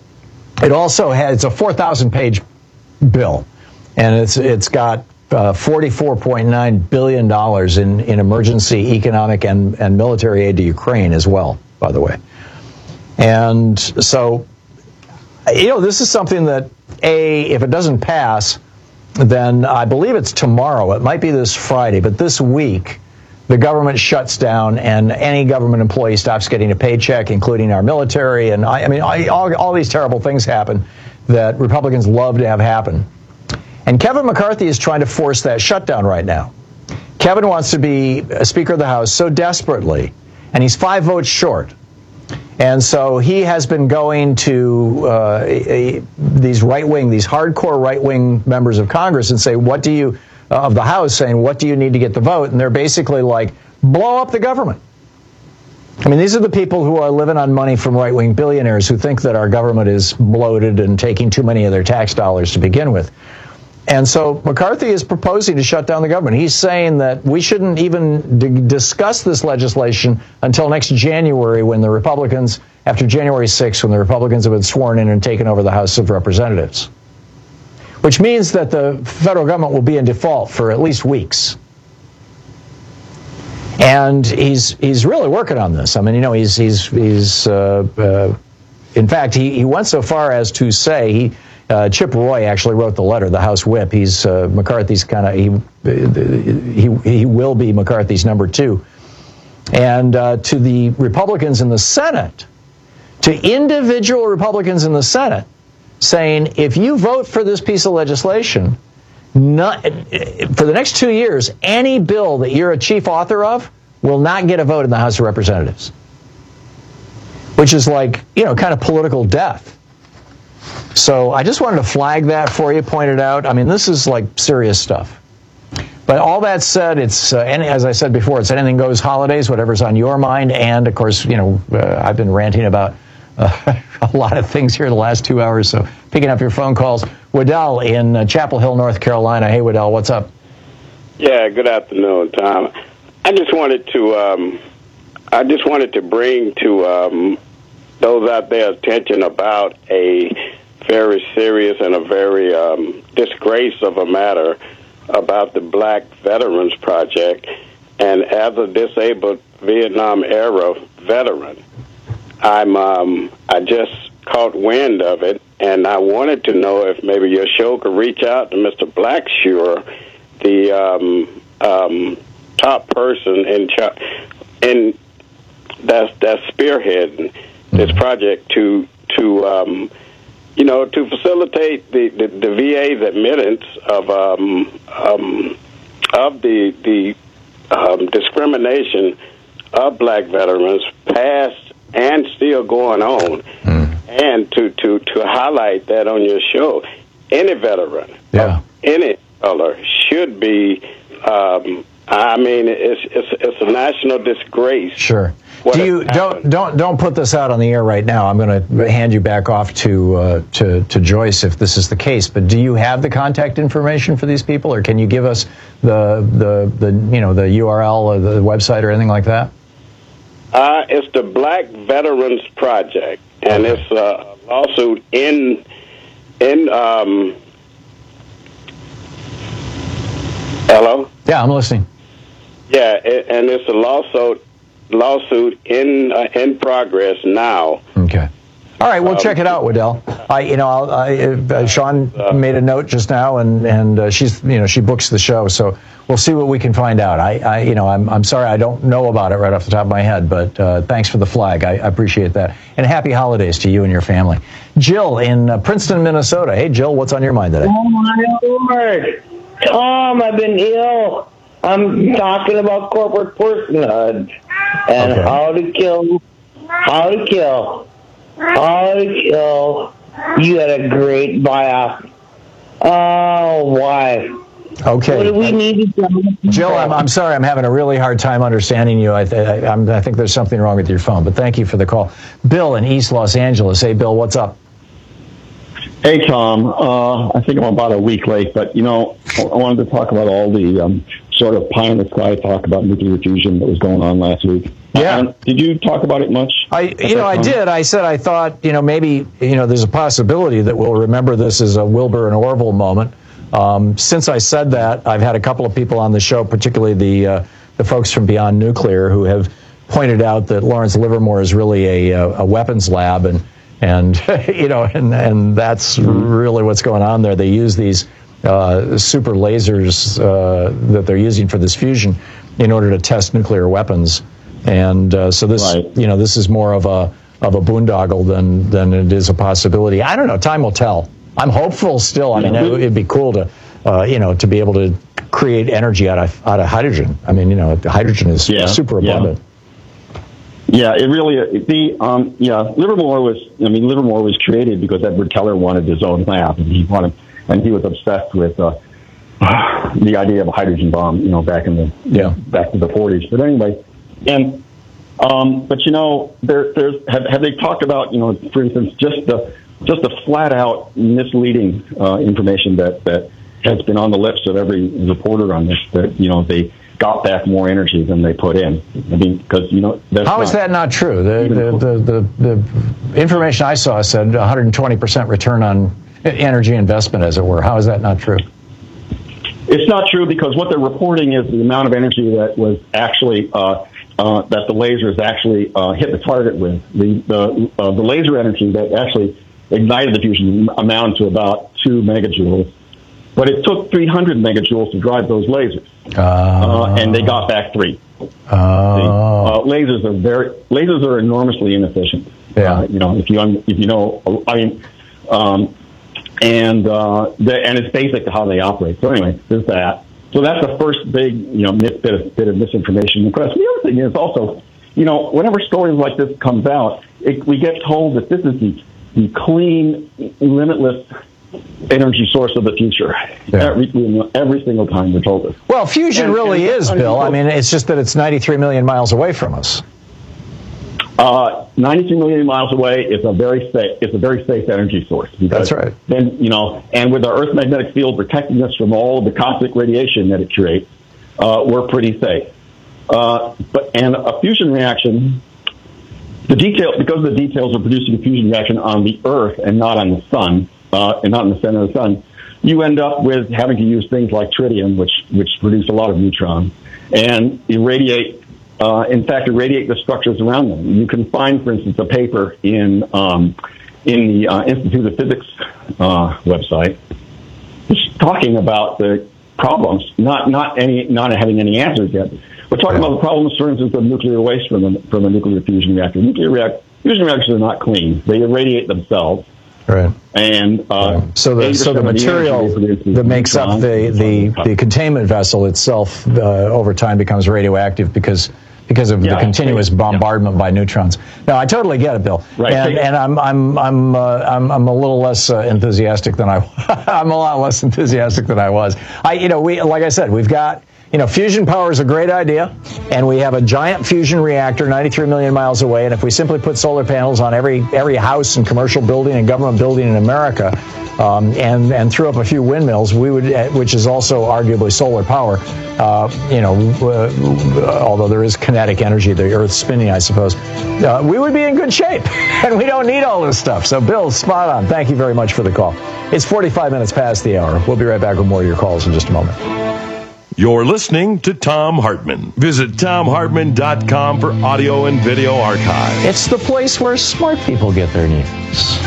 it also has, it's a four thousand page bill. And it's it's got Uh, forty-four point nine billion dollars in, in emergency economic and, and military aid to Ukraine as well, by the way. And so, you know, this is something that, A, if it doesn't pass, then I believe it's tomorrow. It might be this Friday, but this week, the government shuts down and any government employee stops getting a paycheck, including our military. And I, I mean, I, all, all these terrible things happen that Republicans love to have happen. And Kevin McCarthy is trying to force that shutdown right now. Kevin wants to be Speaker of the House so desperately, and he's five votes short. And so he has been going to uh, a, these right-wing, these hardcore right-wing members of Congress and say, what do you, uh, of the House, saying, what do you need to get the vote? And they're basically like, blow up the government. I mean, these are the people who are living on money from right-wing billionaires who think that our government is bloated and taking too many of their tax dollars to begin with. And so McCarthy is proposing to shut down the government. He's saying that we shouldn't even d- discuss this legislation until next January, when the Republicans, after January sixth, when the Republicans have been sworn in and taken over the House of Representatives. Which means that the federal government will be in default for at least weeks. And he's he's really working on this. I mean, you know, he's he's he's uh, uh, in fact, he, he went so far as to say he. Uh, Chip Roy actually wrote the letter, the House Whip. He's uh, McCarthy's kind of he, he he will be McCarthy's number two. And uh, to the Republicans in the Senate, to individual Republicans in the Senate, saying if you vote for this piece of legislation, not, for the next two years, any bill that you're a chief author of will not get a vote in the House of Representatives, which is like, you know, kind of political death. So I just wanted to flag that for you, point it out. I mean, this is like serious stuff. But all that said, it's, uh, any, as I said before, it's anything goes holidays, whatever's on your mind. And, of course, you know, uh, I've been ranting about uh, a lot of things here the last two hours. So picking up your phone calls. Waddell in uh, Chapel Hill, North Carolina. Hey, Waddell, what's up? Yeah, good afternoon, Tom. I just wanted to, um, I just wanted to bring to um, those out there attention about a very serious and a very um, disgrace of a matter about the Black Veterans Project. And as a disabled Vietnam-era veteran, I'm um, I just caught wind of it, and I wanted to know if maybe your show could reach out to Mister Blackshear, the um, um, top person in ch- in that's that's spearheading this project to to. Um, You know, to facilitate the, the, the V A's admittance of um, um, of the the um, discrimination of Black veterans, past and still going on, mm. and to, to, to highlight that on your show, any veteran yeah. of any color should be. Um, I mean, it's, it's it's a national disgrace. Sure. Do you don't don't don't put this out on the air right now? I'm going to hand you back off to uh, to to Joyce if this is the case. But do you have the contact information for these people, or can you give us the the the you know the U R L or the website or anything like that? Uh, it's the Black Veterans Project, and okay. It's a lawsuit in in. Um, hello. Yeah, I'm listening. Yeah, it, and it's a lawsuit. lawsuit in uh, in progress now. Okay. All right, we'll um, check it out, Waddell. I, you know, I'll, I, uh, Sean uh, made a note just now, and and uh, she's, you know, she books the show, so we'll see what we can find out. I, I you know, I'm I'm sorry I don't know about it right off the top of my head, but uh, thanks for the flag. I, I appreciate that, and happy holidays to you and your family. Jill in uh, Princeton, Minnesota. Hey, Jill, what's on your mind today? Oh my Lord, Tom, I've been ill. I'm talking about corporate personhood and okay. how to kill, how to kill, how to kill. You had a great biopsy. Oh, why? Okay. What do we need to do? Jill, I'm, I'm sorry. I'm having a really hard time understanding you. I, th- I, I'm, I think there's something wrong with your phone, but thank you for the call. Bill in East Los Angeles. Hey, Bill, what's up? Hey, Tom. Uh, I think I'm about a week late, but, you know, I wanted to talk about all the um, sort of pie in the sky talk about nuclear fusion that was going on last week. Yeah. Uh, did you talk about it much? I, you know, I did. I said I thought, you know, maybe, you know, there's a possibility that we'll remember this as a Wilbur and Orville moment. Um, since I said that, I've had a couple of people on the show, particularly the uh, the folks from Beyond Nuclear, who have pointed out that Lawrence Livermore is really a, a weapons lab, and and you know, and and that's really what's going on there. They use these uh, super lasers uh, that they're using for this fusion in order to test nuclear weapons, and uh, so this, right. you know, this is more of a of a boondoggle than than it is a possibility. I don't know. Time will tell. I'm hopeful still. I mean, it, it'd be cool to, uh, you know, to be able to create energy out of out of hydrogen. I mean, you know, hydrogen is yeah, super abundant. Yeah. yeah, it really the um yeah Livermore was. I mean, Livermore was created because Edward Teller wanted his own lab, and he wanted, and he was obsessed with uh, the idea of a hydrogen bomb. You know, back in the yeah back to the forties. But anyway, and um, but you know, there there's have, have they talked about, you know, for instance, just the just the flat-out misleading uh, information that, that has been on the lips of every reporter on this, that, you know, they got back more energy than they put in. I mean, because, you know, that's How not, is that not true? The, the, the, the, the information I saw said one hundred twenty percent return on energy investment, as it were. How is that not true? It's not true, because what they're reporting is the amount of energy that was actually, uh, uh, that the lasers actually uh, hit the target with. The, the, uh, the laser energy that actually ignited the fusion amounted to about two megajoules. But it took three hundred megajoules to drive those lasers, uh, uh, and they got back three. Uh, uh, lasers are very lasers are enormously inefficient. Yeah, uh, you know if you if you know I mean, um, and uh, the, and it's basic to how they operate. So anyway, there's that. So that's the first big you know bit of bit of misinformation in the press. The other thing is also, you know, whenever stories like this comes out, it, we get told that this is the the clean, limitless energy source of the future. Yeah. Every, every single time we're told this. Well, fusion and, really and is, Bill. I mean, it's just that it's ninety-three million miles away from us. Uh, ninety-three million miles away is a very safe. It's a very safe energy source. That's right. Then you know, and with our Earth's magnetic field protecting us from all of the cosmic radiation that it creates, uh, we're pretty safe. Uh, but and a fusion reaction. The detail, because the details are producing a fusion reaction on the Earth and not on the Sun, uh, and not in the center of the Sun, you end up with having to use things like tritium, which which produce a lot of neutrons, and irradiate. Uh, in fact, irradiate the structures around them. You can find, for instance, a paper in um, in the uh, Institute of Physics uh, website, just talking about the problems, not not any not having any answers yet. We're talking about the problems, for instance, of nuclear waste from a, from a nuclear fusion reactor. Nuclear react, fusion reactors are not clean. They irradiate themselves. Right. And uh, right. so the so the material the that makes up the, the, the containment vessel itself uh, over time becomes radioactive because because of yeah, the continuous bombardment yeah. by neutrons. No, I totally get it, Bill. Right. And, and I'm I'm I'm uh, I'm I'm a little less uh, enthusiastic than I I'm a lot less enthusiastic than I was. I you know we like I said we've got. You know, fusion power is a great idea, and we have a giant fusion reactor ninety-three million miles away, and if we simply put solar panels on every every house and commercial building and government building in America, um, and, and threw up a few windmills, we would, which is also arguably solar power, uh, you know, uh, although there is kinetic energy, the Earth's spinning, I suppose, uh, we would be in good shape, and we don't need all this stuff. So, Bill, spot on. Thank you very much for the call. It's forty-five minutes past the hour. We'll be right back with more of your calls in just a moment. You're listening to Thom Hartmann. Visit Thom Hartmann dot com for audio and video archive. It's the place where smart people get their news.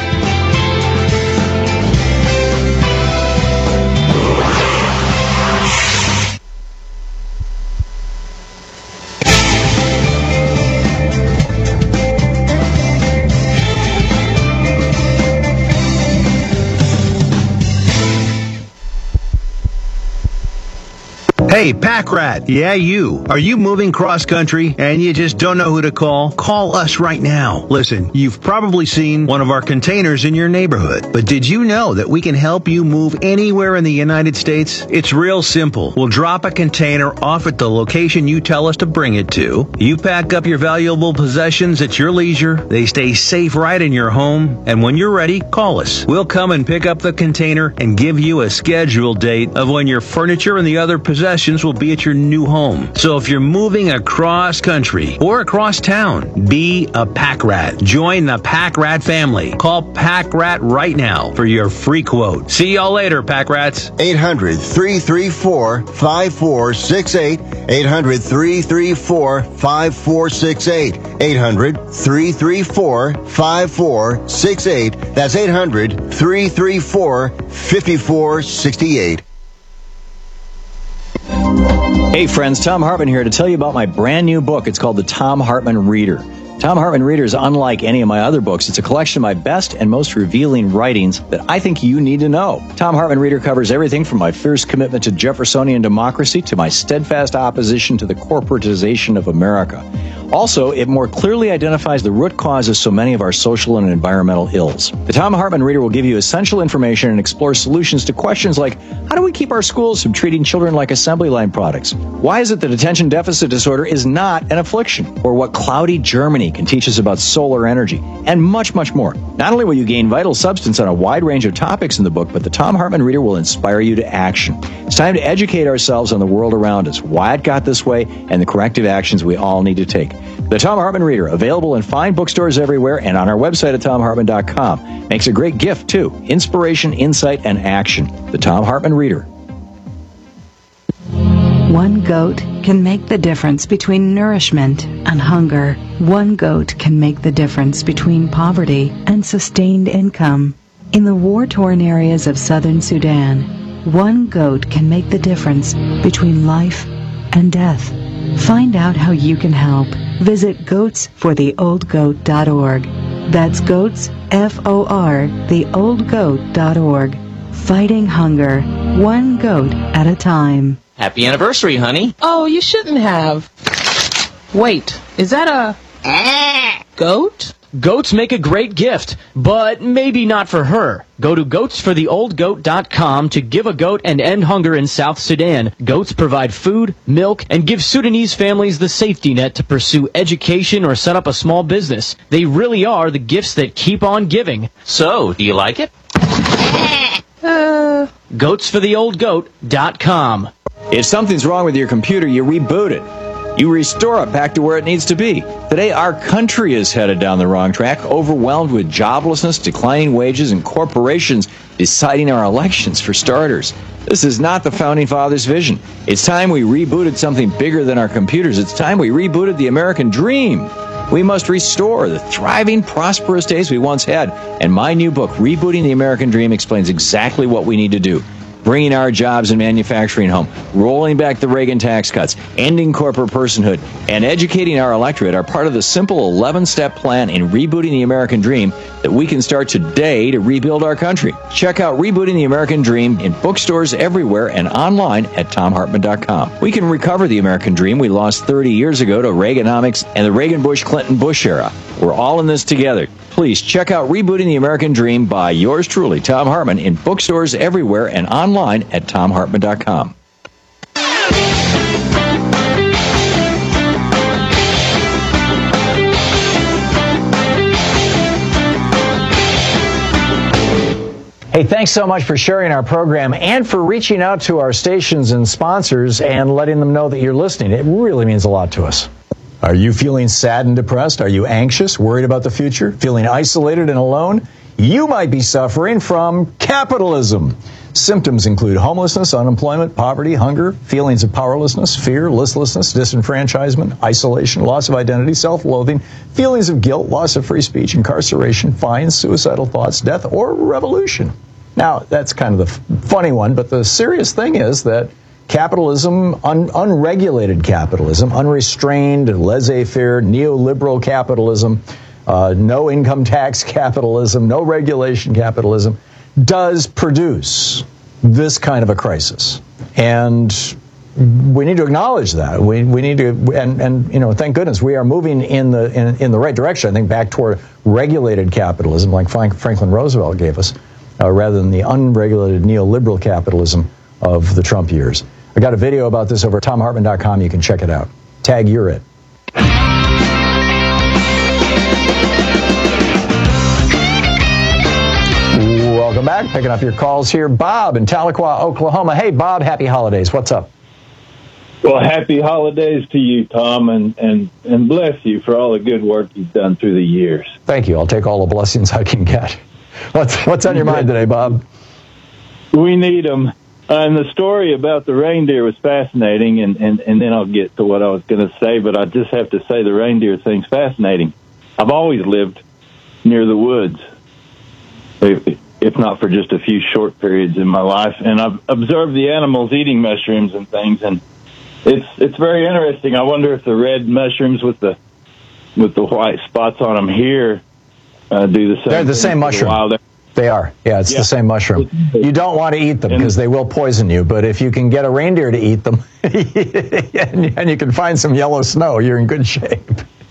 Hey, Pack Rat. Yeah, you. Are you moving cross country and you just don't know who to call? Call us right now. Listen, you've probably seen one of our containers in your neighborhood, but did you know that we can help you move anywhere in the United States? It's real simple. We'll drop a container off at the location you tell us to bring it to. You pack up your valuable possessions at your leisure. They stay safe right in your home. And when you're ready, call us. We'll come and pick up the container and give you a scheduled date of when your furniture and the other possessions will be at your new home. So if you're moving across country or across town, be a Pack Rat. Join the Pack Rat family. Call Pack Rat right now for your free quote. See y'all later, Pack Rats. eight hundred, three three four, five four six eight. eight hundred, three three four, five four six eight. eight hundred, three three four, five four six eight. That's eight hundred, three three four, five four six eight. Hey friends, Thom Hartmann here to tell you about my brand new book. It's called The Thom Hartmann Reader. Thom Hartmann Reader is unlike any of my other books. It's a collection of my best and most revealing writings that I think you need to know. Thom Hartmann Reader covers everything from my fierce commitment to Jeffersonian democracy to my steadfast opposition to the corporatization of America. Also, it more clearly identifies the root cause of so many of our social and environmental ills. The Thom Hartmann Reader will give you essential information and explore solutions to questions like, how do we keep our schools from treating children like assembly line products? Why is it that attention deficit disorder is not an affliction? Or what cloudy Germany can teach us about solar energy? And much, much more. Not only will you gain vital substance on a wide range of topics in the book, but the Thom Hartmann Reader will inspire you to action. It's time to educate ourselves on the world around us, why it got this way, and the corrective actions we all need to take. The Thom Hartmann Reader, available in fine bookstores everywhere and on our website at tom hartmann dot com. Makes a great gift, too. Inspiration, insight, and action. The Thom Hartmann Reader. One goat can make the difference between nourishment and hunger. One goat can make the difference between poverty and sustained income. In the war-torn areas of southern Sudan, one goat can make the difference between life and death. Find out how you can help. Visit goats for the old goat dot org. That's goats, F O R, the old goat dot org. Fighting hunger, one goat at a time. Happy anniversary, honey. Oh, you shouldn't have. Wait, is that a goat? Goats make a great gift, but maybe not for her. Go to goats for the old goat dot com to give a goat and end hunger in South Sudan. Goats provide food, milk, and give Sudanese families the safety net to pursue education or set up a small business. They really are the gifts that keep on giving. So, do you like it? Uh... goats for the old goat dot com. If something's wrong with your computer, you reboot it. You restore it back to where it needs to be. Today, our country is headed down the wrong track, overwhelmed with joblessness, declining wages, and corporations deciding our elections for starters. This is not the Founding Fathers' vision. It's time we rebooted something bigger than our computers. It's time we rebooted the American dream. We must restore the thriving, prosperous days we once had. And my new book, Rebooting the American Dream, explains exactly what we need to do. Bringing our jobs and manufacturing home, rolling back the Reagan tax cuts, ending corporate personhood, and educating our electorate are part of the simple eleven-step plan in rebooting the American dream that we can start today to rebuild our country. Check out Rebooting the American Dream in bookstores everywhere and online at tom hartmann dot com. We can recover the American dream we lost thirty years ago to Reaganomics and the Reagan-Bush-Clinton-Bush era. We're all in this together. Please check out Rebooting the American Dream by yours truly, Thom Hartmann, in bookstores everywhere and online at tom hartmann dot com. Hey, thanks so much for sharing our program and for reaching out to our stations and sponsors and letting them know that you're listening. It really means a lot to us. Are you feeling sad and depressed? Are you anxious, worried about the future, feeling isolated and alone? You might be suffering from capitalism. Symptoms include homelessness, unemployment, poverty, hunger, feelings of powerlessness, fear, listlessness, disenfranchisement, isolation, loss of identity, self-loathing, feelings of guilt, loss of free speech, incarceration, fines, suicidal thoughts, death, or revolution. Now, that's kind of the f- funny one, but the serious thing is that capitalism, un- unregulated capitalism, unrestrained, laissez-faire, neoliberal capitalism, uh, no income tax capitalism, no regulation capitalism, does produce this kind of a crisis. And we need to acknowledge that. We we need to, and, and you know, thank goodness we are moving in the in, in the right direction, I think, back toward regulated capitalism like Frank, Franklin Roosevelt gave us, uh, rather than the unregulated neoliberal capitalism of the Trump years. I got a video about this over at tom hartmann dot com. You can check it out. Tag you're it. Welcome back. Picking up your calls here. Bob in Tahlequah, Oklahoma. Hey, Bob, happy holidays. What's up? Well, happy holidays to you, Tom, and, and, and bless you for all the good work you've done through the years. Thank you. I'll take all the blessings I can get. What's what's on your mind today, Bob? We need them. Uh, and the story about the reindeer was fascinating, and, and, and then I'll get to what I was going to say, but I just have to say the reindeer thing's fascinating. I've always lived near the woods, if, if not for just a few short periods in my life, and I've observed the animals eating mushrooms and things, and it's it's very interesting. I wonder if the red mushrooms with the with the white spots on them here uh, do the same. They're the same mushroom. The They are. Yeah, it's yeah. the same mushroom. You don't want to eat them because they will poison you, but if you can get a reindeer to eat them and you can find some yellow snow, you're in good shape.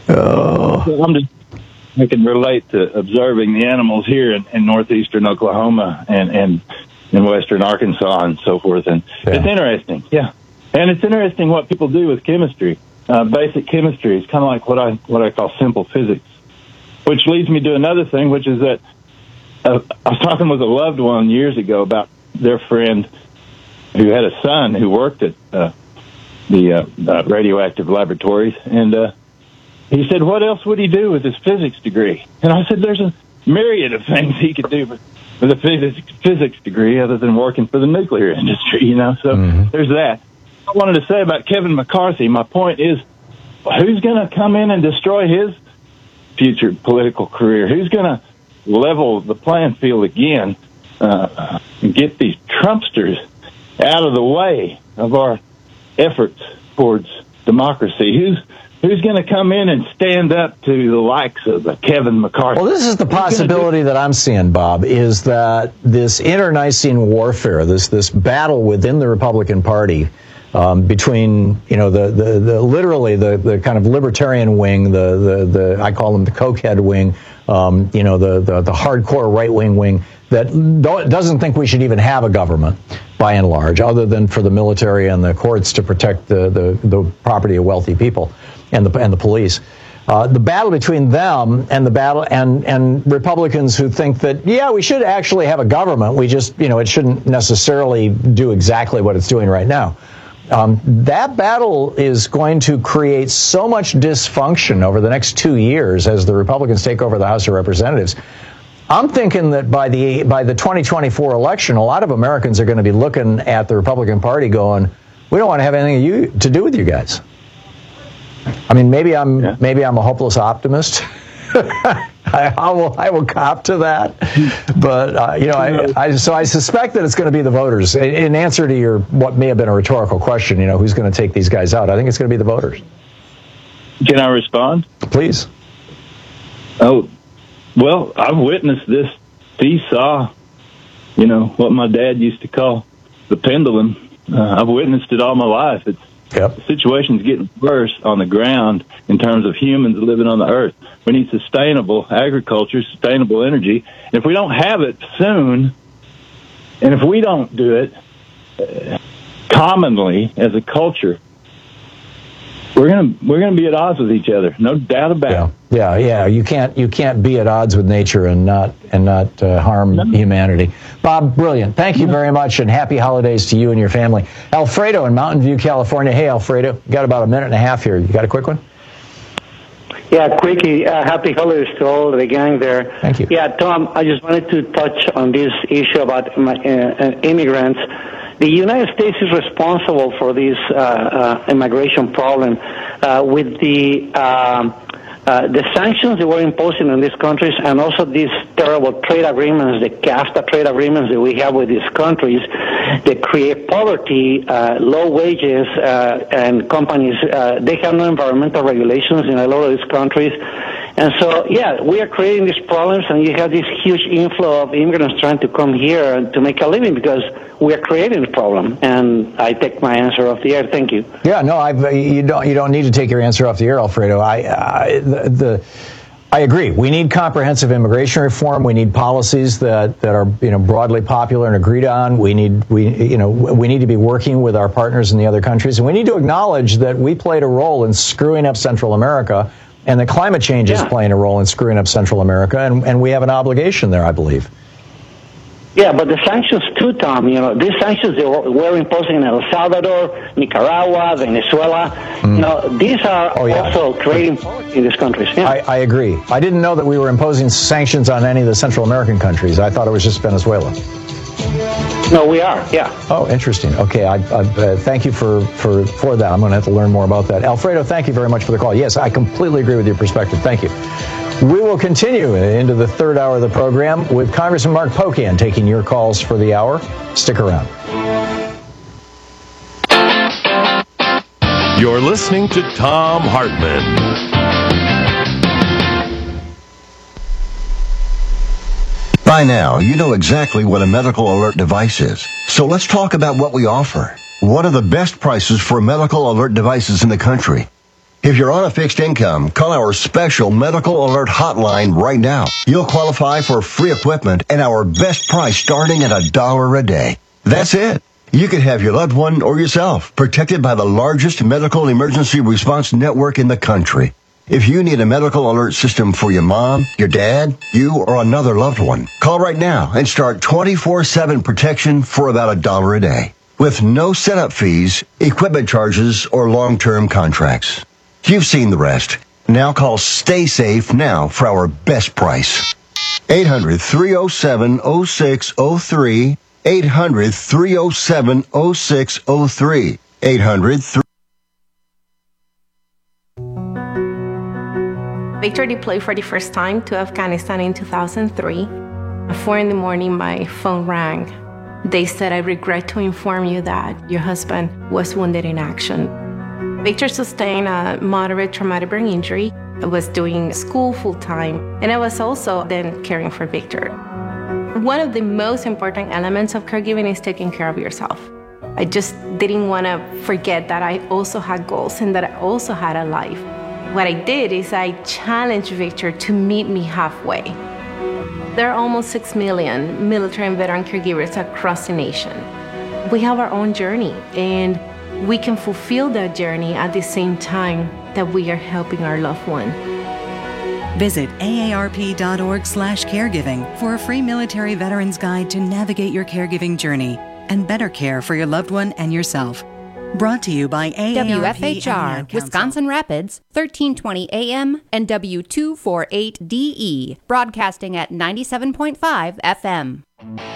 Oh. I'm just, I can relate to observing the animals here in, in northeastern Oklahoma and, and in western Arkansas and so forth. And yeah. It's interesting, yeah. And it's interesting what people do with chemistry. Uh, basic chemistry is kind of like what I what I call simple physics, which leads me to another thing, which is that uh, I was talking with a loved one years ago about their friend who had a son who worked at uh, the uh, uh, radioactive laboratories, and uh, he said, what else would he do with his physics degree? And I said, there's a myriad of things he could do with, with a physics, physics degree other than working for the nuclear industry, you know, so mm-hmm. there's that. I wanted to say about Kevin McCarthy, my point is, who's going to come in and destroy his future political career? Who's going to level the playing field again uh, and get these Trumpsters out of the way of our efforts towards democracy? Who's who's going to come in and stand up to the likes of the Kevin McCarthy? Well, this is the possibility that I'm seeing, Bob, is that this internecine warfare, this this battle within the Republican Party, Um, between, you know, the, the, the literally the, the kind of libertarian wing, the, the, the I call them the cokehead wing, um, you know, the, the, the hardcore right-wing wing that don't, doesn't think we should even have a government, by and large, other than for the military and the courts to protect the, the, the property of wealthy people and the, and the police. Uh, the battle between them and the battle and, and Republicans who think that, yeah, we should actually have a government. We just, you know, it shouldn't necessarily do exactly what it's doing right now. Um, that battle is going to create so much dysfunction over the next two years as the Republicans take over the House of Representatives. I'm thinking that by the by the twenty twenty-four election, a lot of Americans are going to be looking at the Republican Party going, we don't want to have anything you, to do with you guys. I mean, maybe I'm yeah. maybe I'm a hopeless optimist. I, I will I will cop to that, but uh, you know, I, I so I suspect that it's going to be the voters. In, in answer to your what may have been a rhetorical question, you know, who's going to take these guys out? I think it's going to be the voters. Can I respond? Please. Oh, well, I've witnessed this seesaw. You know what my dad used to call the pendulum. Uh, I've witnessed it all my life. It's Yep. The situation's getting worse on the ground in terms of humans living on the earth. We need sustainable agriculture, sustainable energy. And if we don't have it soon, and if we don't do it uh, commonly as a culture, we're gonna we're gonna be at odds with each other. No doubt about yeah. it. Yeah, yeah. You can't you can't be at odds with nature and not and not uh, harm no. humanity. Bob, brilliant. Thank you very much, and happy holidays to you and your family. Alfredo in Mountain View, California. Hey, Alfredo, you got about a minute and a half here. You got a quick one? Yeah, quickie. Uh, happy holidays to all the gang there. Thank you. Yeah, Tom, I just wanted to touch on this issue about uh, uh, immigrants. The United States is responsible for this uh, uh, immigration problem uh, with the um, uh, the sanctions they were imposing on these countries, and also these terrible trade agreements, the CAFTA trade agreements that we have with these countries, that create poverty, uh, low wages, uh, and companies. Uh, they have no environmental regulations in a lot of these countries. And so, yeah, we are creating these problems, and you have this huge inflow of immigrants trying to come here to make a living because we are creating the problem. And I take my answer off the air. Thank you. Yeah, no, I've, you don't. You don't need to take your answer off the air, Alfredo. I, I the, the I agree. We need comprehensive immigration reform. We need policies that, that are, you know, broadly popular and agreed on. We need we you know we need to be working with our partners in the other countries, and we need to acknowledge that we played a role in screwing up Central America. And the climate change yeah. is playing a role in screwing up Central America, and, and we have an obligation there, I believe. Yeah, but the sanctions too, Tom, you know, these sanctions they were, were imposing in El Salvador, Nicaragua, Venezuela, mm. you know, these are oh, yeah. also creating poverty in these countries. Yeah. I, I agree. I didn't know that we were imposing sanctions on any of the Central American countries. I thought it was just Venezuela. No, we are, yeah. Oh, interesting. Okay, I, I, uh, thank you for, for, for that. I'm going to have to learn more about that. Alfredo, thank you very much for the call. Yes, I completely agree with your perspective. Thank you. We will continue into the third hour of the program with Congressman Mark Pocan taking your calls for the hour. Stick around. You're listening to Thom Hartmann. By now, you know exactly what a medical alert device is. So let's talk about what we offer. What are the best prices for medical alert devices in the country? If you're on a fixed income, call our special Medical Alert hotline right now. You'll qualify for free equipment and our best price starting at a dollar a day. That's it. You could have your loved one or yourself protected by the largest medical emergency response network in the country. If you need a medical alert system for your mom, your dad, you, or another loved one, call right now and start twenty-four seven protection for about a dollar a day with no setup fees, equipment charges, or long-term contracts. You've seen the rest. Now call Stay Safe now for our best price. eight hundred, three oh seven, oh six oh three. eight hundred, three oh seven, oh six oh three. eight hundred, three Victor deployed for the first time to Afghanistan in two thousand three. At four in the morning, my phone rang. They said, "I regret to inform you that your husband was wounded in action." Victor sustained a moderate traumatic brain injury. I was doing school full-time, and I was also then caring for Victor. One of the most important elements of caregiving is taking care of yourself. I just didn't want to forget that I also had goals and that I also had a life. What I did is I challenged Victor to meet me halfway. There are almost six million military and veteran caregivers across the nation. We have our own journey, and we can fulfill that journey at the same time that we are helping our loved one. Visit A A R P dot org slash caregiving for a free military veterans guide to navigate your caregiving journey and better care for your loved one and yourself. Brought to you by A A R P W F H R, Wisconsin Rapids, thirteen twenty A M and W two forty-eight D E, broadcasting at ninety-seven point five F M.